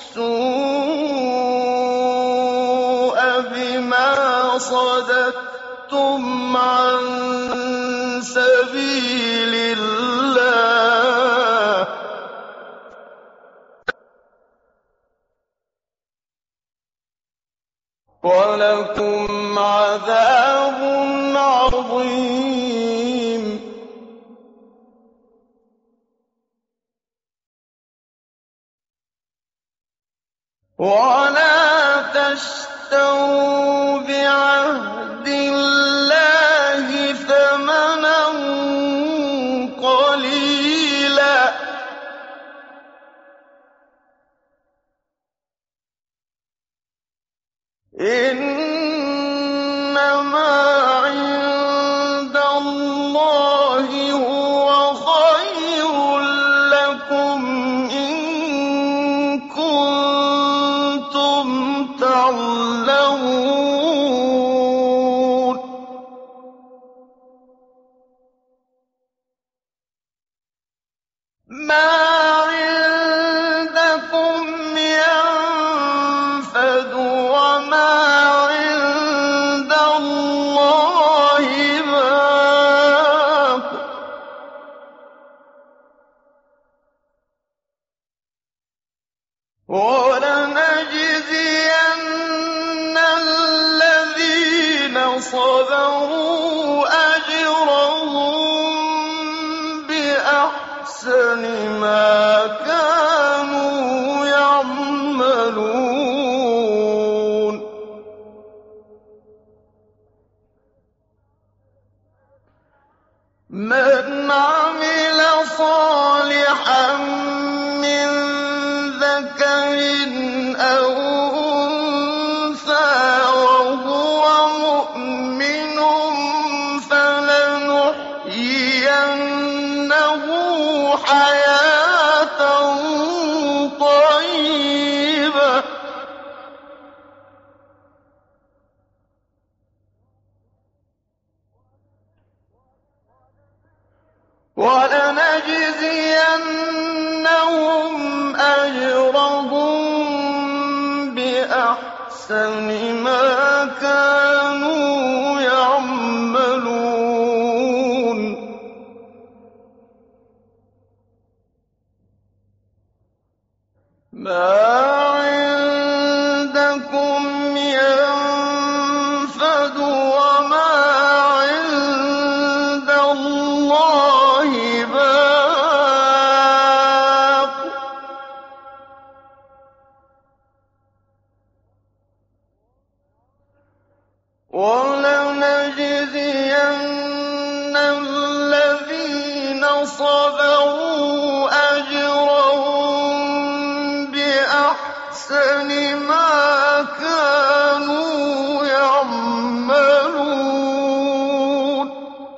السُّوءَ بِمَا صَدَدتُّمْ عَن سَبِيلِ اللَّهِ ۖ وَلَكُمْ عَذَابٌ عَظِيمٌ وَلَا تَشْتَرُوا بِعَهْدِ اللَّهِ ثَمَنًا قَلِيلًا ۚ إِنَّمَا عِندَ اللَّهِ هُوَ خَيْرٌ لَّكُمْ إِن كُنتُمْ تَعْلَمُونَ مَا عِندَكُمْ يَنفَدُ ۖ وَمَا عِندَ اللَّهِ بَاقٍ ۗ وَلَنَجْزِيَنَّ الَّذِينَ صَبَرُوا أَجْرَهُم بِأَحْسَنِ مَا كَانُوا يَعْمَلُونَ مَنْ عَمِلَ صَالِحًا مِّن ذَكَرٍ أَوْ أُنثَىٰ وَهُوَ مُؤْمِنٌ فَلَنُحْيِيَنَّهُ حَيَاةً طَيِّبَةً ۖ وَلَنَجْزِيَنَّهُمْ أَجْرَهُم بِأَحْسَنِ مَا كَانُوا يَعْمَلُونَ وَلَنَجْزِيَنَّ الَّذِينَ صَبَرُوا أَجْرَهُم بِأَحْسَنِ مَا كَانُوا يَعْمَلُونَ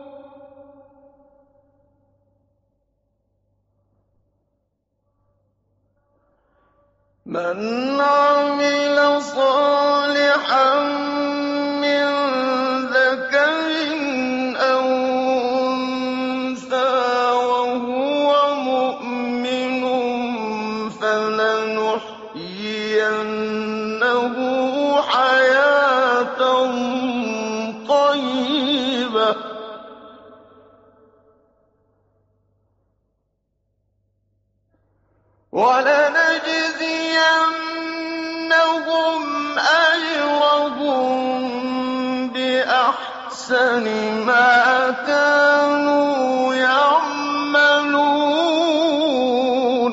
مَنْ عَمِلَ صَالِحًا مِّن ذَكَرٍ أَوْ أُنثَىٰ وَهُوَ مُؤْمِنٌ فَلَنُحْيِيَنَّهُ حَيَاةً طَيِّبَةً وَلَنَجْزِيَنَّهُمْ أَجْرَهُم بِأَحْسَنِ مَا كَانُوا يَعْمَلُونَ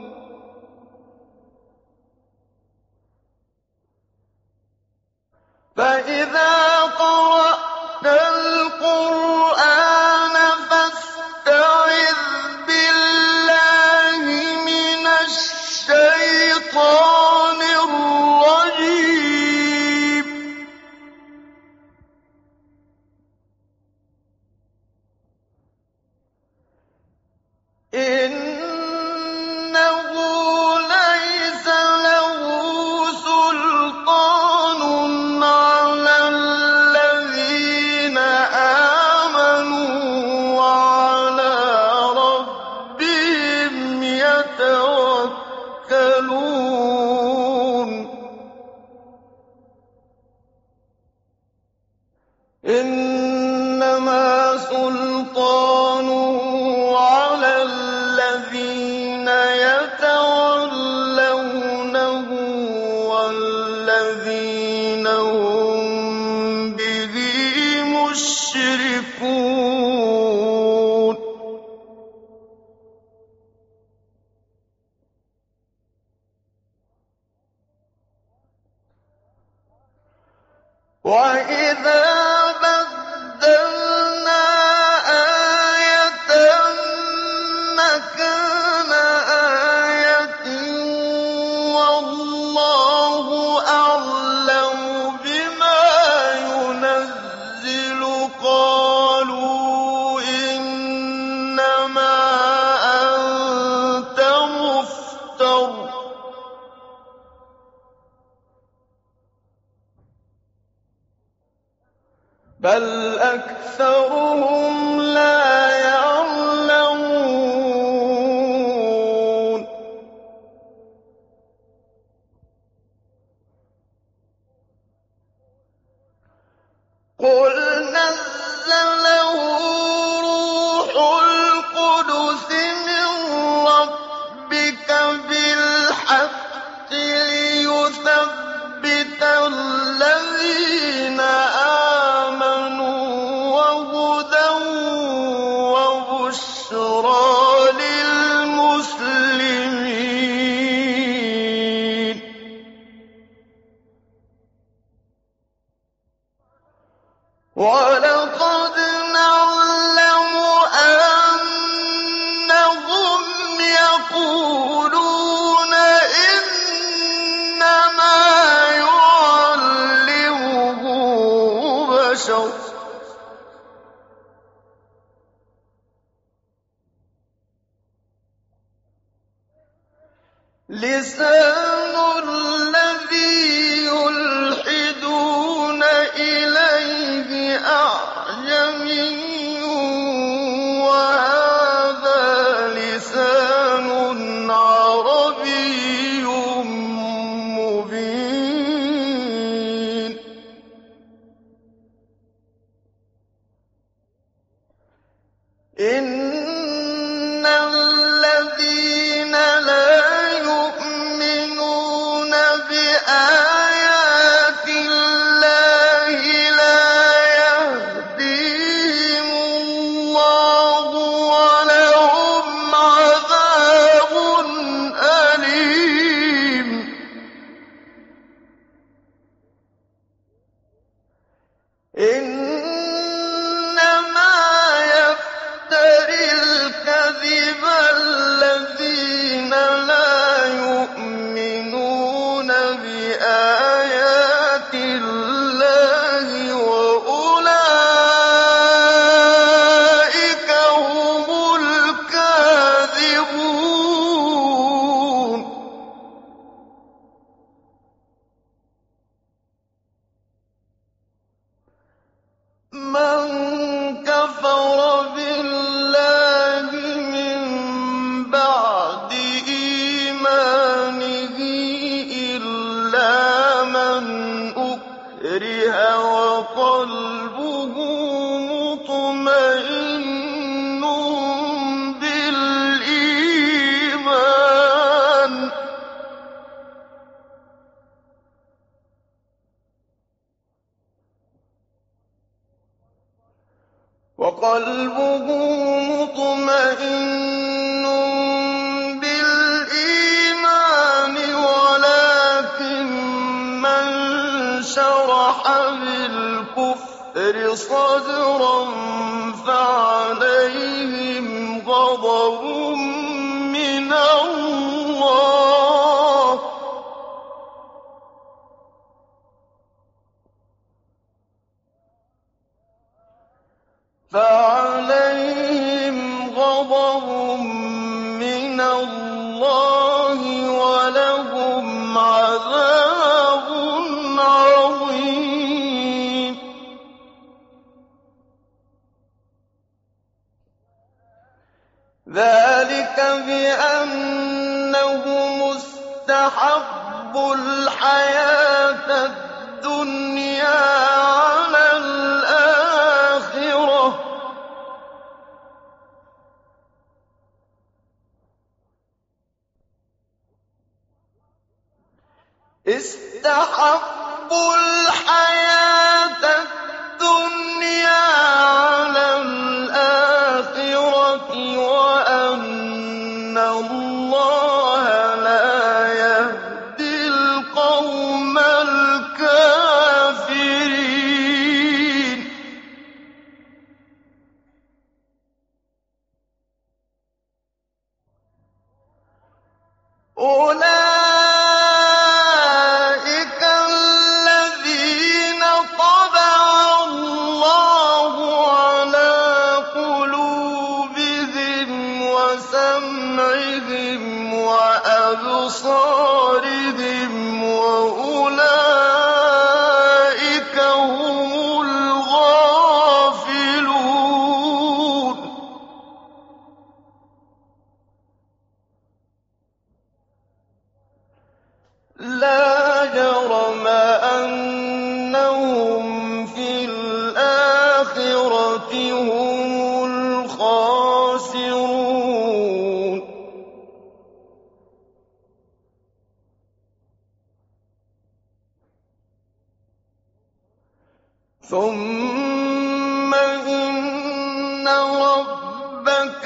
فَإِذَا قَرَأْتَ الْقُرْآنَ فَاسْتَعِذْ بِاللَّهِ مِنَ الشَّيْطَانِ الرَّجِيمِ إِنَّهُ لَيْسَ لَهُ سُلْطَانٌ عَلَى الَّذِينَ آمَنُوا وَعَلَىٰ رَبِّهِمْ يَتَوَكَّلُونَ إِنَّمَا سُلْطَانُهُ عَلَى الَّذِينَ يَتَوَلَّوْنَهُ وَالَّذِينَ هُم بِهِ مُشْرِكُونَ وَإِذَا بَدَّلْنَا آيَةً مَّكَانَ آيَةٍ وَاللَّهُ أَعْلَمُ بِمَا يُنَزِّلُ قَالُوا إِنَّمَا أَنتَ مُفْتَرٍ ۚ بَلْ أَكْثَرُهُمْ لَا يَعْلَمُونَ قُلْ نَزَّلَهُ رُوحُ الْقُدُسِ مِن رَّبِّكَ بِالْحَقِّ لِيُثَبِّتَ الَّذِينَ آمَنُوا وَهُدًى وَبُشْرَىٰ لِلْمُسْلِمِينَ وَلَقَدْ نَعْلَمُ أَنَّهُمْ يَقُولُونَ إِنَّمَا يُعَلِّمُهُ بَشَرٌ ۗ لِّسَانُ الَّذِي يُلْحِدُونَ إِلَيْهِ أَعْجَمِيٌّ وَهَٰذَا لِسَانٌ عَرَبِيٌّ مُّبِينٌ إِنَّ الَّذِينَ لَا يُؤْمِنُونَ بِآيَاتِ اللَّهِ لَا يَهْدِيهِمُ اللَّهُ وَلَهُمْ عَذَابٌ أَلِيمٌ إنما يفتري الكذب الذين لا يؤمنون بآيات الله وأولئك هم الكاذبون. من كفر بالله من بعد إيمانه إلا من أكره وقلبه مطمئن بالإيمان ولكن من شرح بالكفر صدرا فعليهم غضب من الله ولهم عذاب عظيم. ذلك بأنه مستحب الحياة الدنيا على الآخرة استحبوا الحياة الدنيا على الآخرة وأن الله لا يهدي القوم الكافرين. أولئك الذين طبع الله على قلوبهم وسمعهم وأبصارهم وأولئك هم الغافلون. لا جرم أنهم في الآخرة هم الخاسرون. ثم إن ربك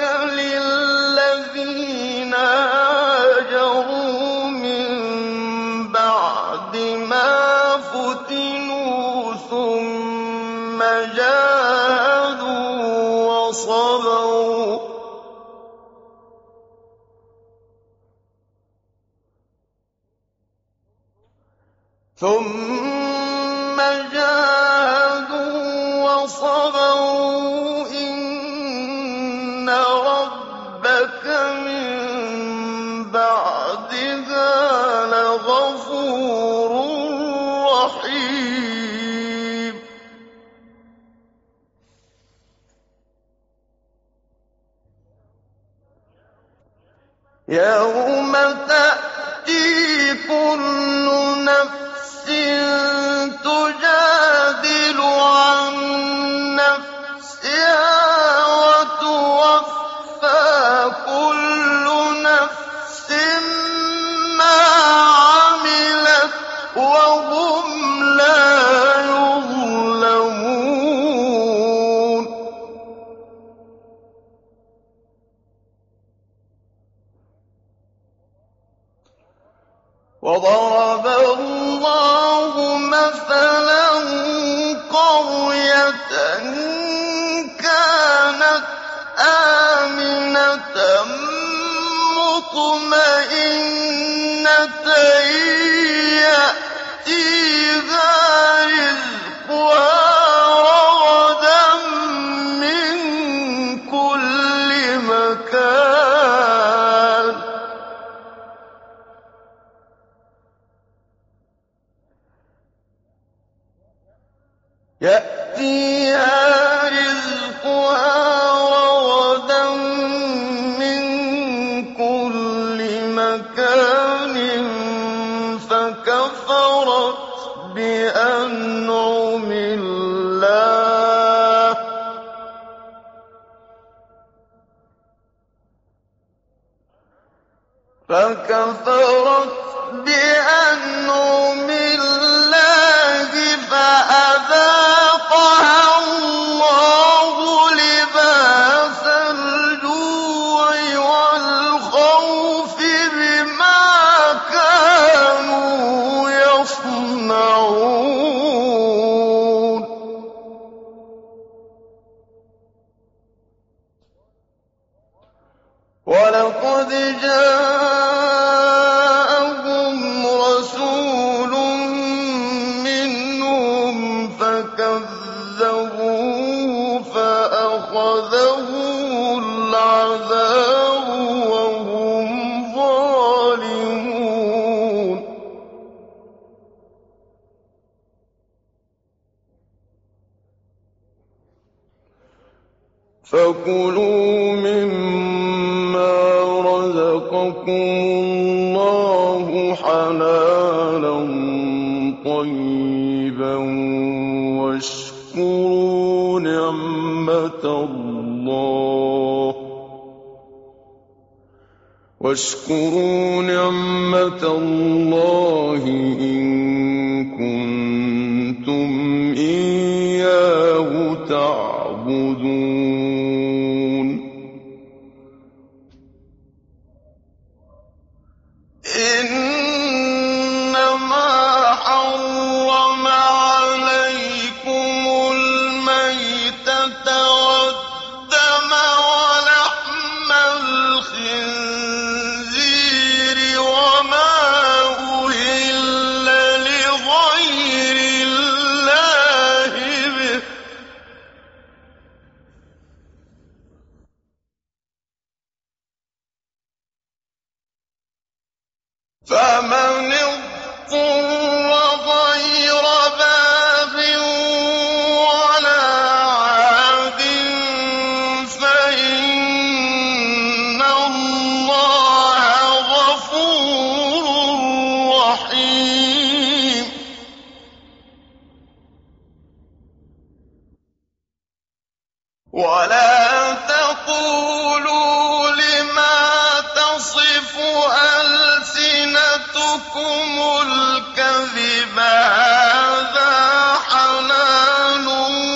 للذين هاجروا من بعد ما فتنوا ثم جاهدوا وصبروا إن ربك من بعدها لغفور رحيم. يوم تأتي كل نفس تجادل عن نفسها وتوفى كل نفس ما عملت وهم لا يظلمون. وضرب الله مثلا قرية يَأْتِيهَا رِزْقُهَا رَغَدًا مِّن كُلِّ مَكَانٍ فَكَفَرَتْ بِأَنْعُمِ اللَّهِ فَأَذَاقَهَا اللَّهُ لِبَاسَ الْجُوعِ وَالْخَوْفِ بِمَا كَانُوا يَصْنَعُونَ وَلَقَدْ جَاءَهُمْ رَسُولٌ مِّنْهُمْ فَكَذَّبُوهُ فَأَخَذَهُمُ الْعَذَابُ وَهُمْ ظَالِمُونَ فَكُلُوا مِمَّا رَزَقَكُمُ اللَّهُ حَلَالًا طَيِّبًا واشكروا نعمة الله إن كنتم إياه تعبدون إنما حرم عليكم الميتة والدم ولحم الخنزير وما أهل لغير الله به فمن اضطر غير باغ ولا عاد فإن الله غفور رحيم ولا تقولوا لما تصف ألسنتكم الكذب هذا حلال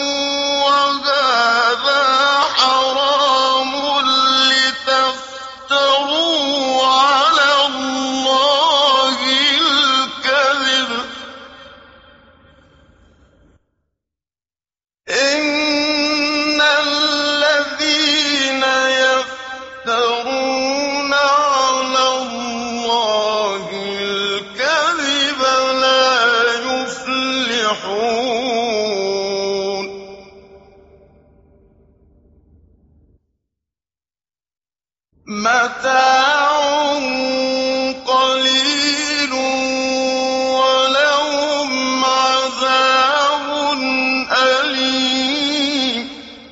وهذا حرام لتفتروا على الله الكذب إن الذين يفترون على الله الكذب لا يفلحون متاع قليل ولهم عذاب أليم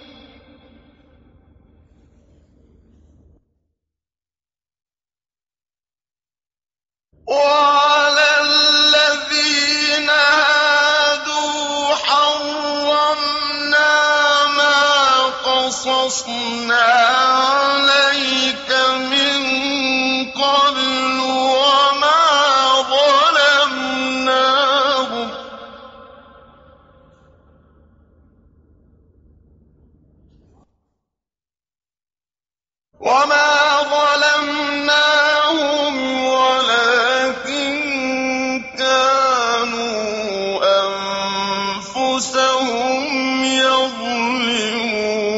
وعلى الذين هادوا حرمنا ما قصصنا عليك من قبل وما ظلمناهم ولكن كانوا أنفسهم يظلمون.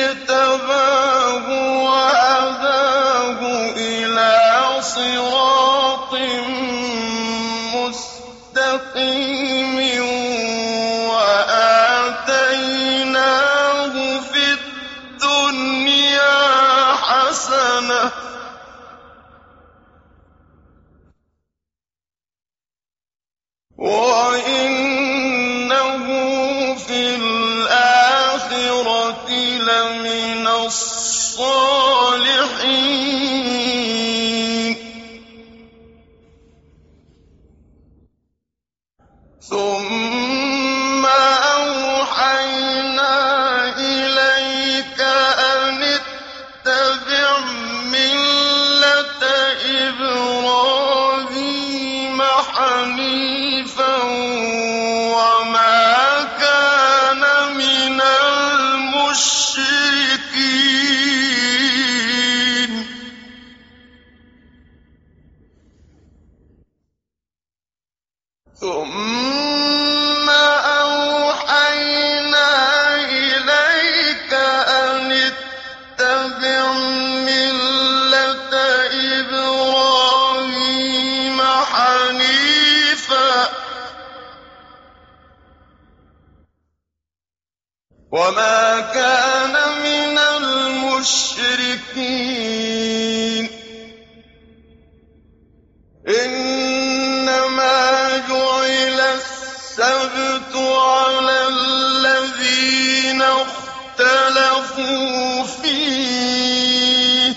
اجْتَبَاهُ وَهَدَاهُ إِلَىٰ صِرَاطٍ مُّسْتَقِيمٍ وَآتَيْنَاهُ فِي الدُّنْيَا حَسَنَةً ۖ وَإِنَّهُ فِي الْآخِرَةِ لَمِنَ الصَّالِحِينَ. ثُمَّ أَوْحَيْنَا إِلَيْكَ أَنِ اتَّبِعْ مِلَّةَ إِبْرَاهِيمَ حَنِيفًا وَمَا كَانَ مِنَ الْمُشْرِكِينَ. ثُمَّ أَوْحَيْنَا إِلَيْكَ أَنِ اتَّبِعْ مِلَّةَ إِبْرَاهِيمَ حَنِيفًا وَمَا كَانَ مِنَ الْمُشْرِكِينَ. إِنَّمَا جُعِلَ السَّبْتُ عَلَى الَّذِينَ اخْتَلَفُوا فِيهِ ۚ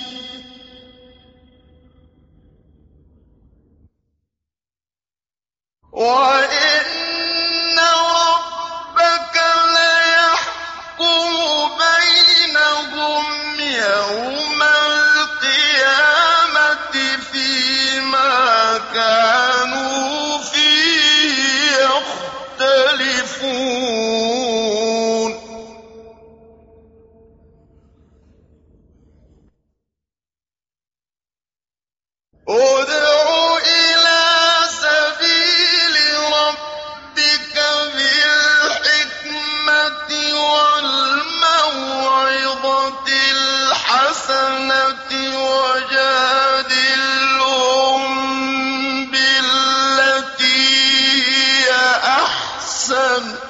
وَإِنَّ رَبَّكَ لَيَحْكُمُ بَيْنَهُمْ يَوْمَ الْقِيَامَةِ فِيمَا كَانُوا فِيهِ يَخْتَلِفُونَ. ادْعُ إِلَىٰ سَبِيلِ رَبِّكَ بِالْحِكْمَةِ وَالْمَوْعِظَةِ الْحَسَنَةِ وَجَادِلْهُم بِالَّتِي هِيَ أَحْسَنُ ۚ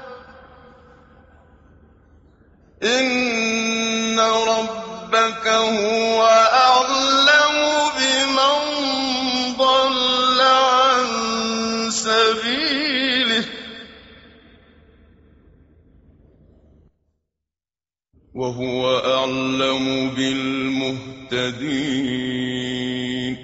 إِنَّ رَبَّكَ هُوَ أَعْلَمُ بِمَن ضَلَّ عَن سَبِيلِهِ وَهُوَ أَعْلَمُ بِالْمُهْتَدِينَ.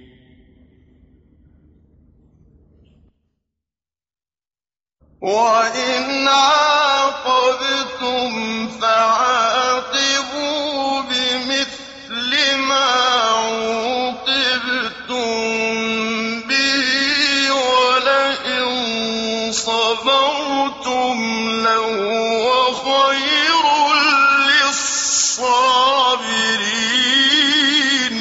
وَإِنْ عَاقَبْتُمْ فَعَاقِبُوا بِمِثْلِ مَا عُوقِبْتُم بِهِ وَلَئِن صَبَرْتُمْ لَهُوَ خَيْرٌ لِّلصَّابِرِينَ.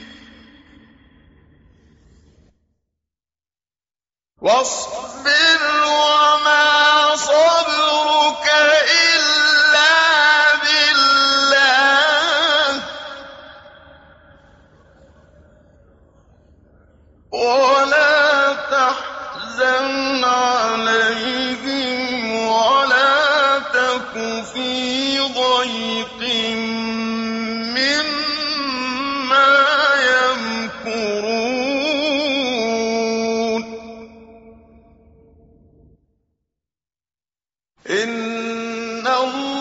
وَاصْبِرْ وَمَا صَبْرُكَ إِلَّا بِاللَّهِ ۚ وَلَا تَحْزَنْ عَلَيْهِمْ وَلَا تَكُ فِي ضَيْقٍ مِّمَّا يَمْكُرُونَ. إِنَّ اللَّهَ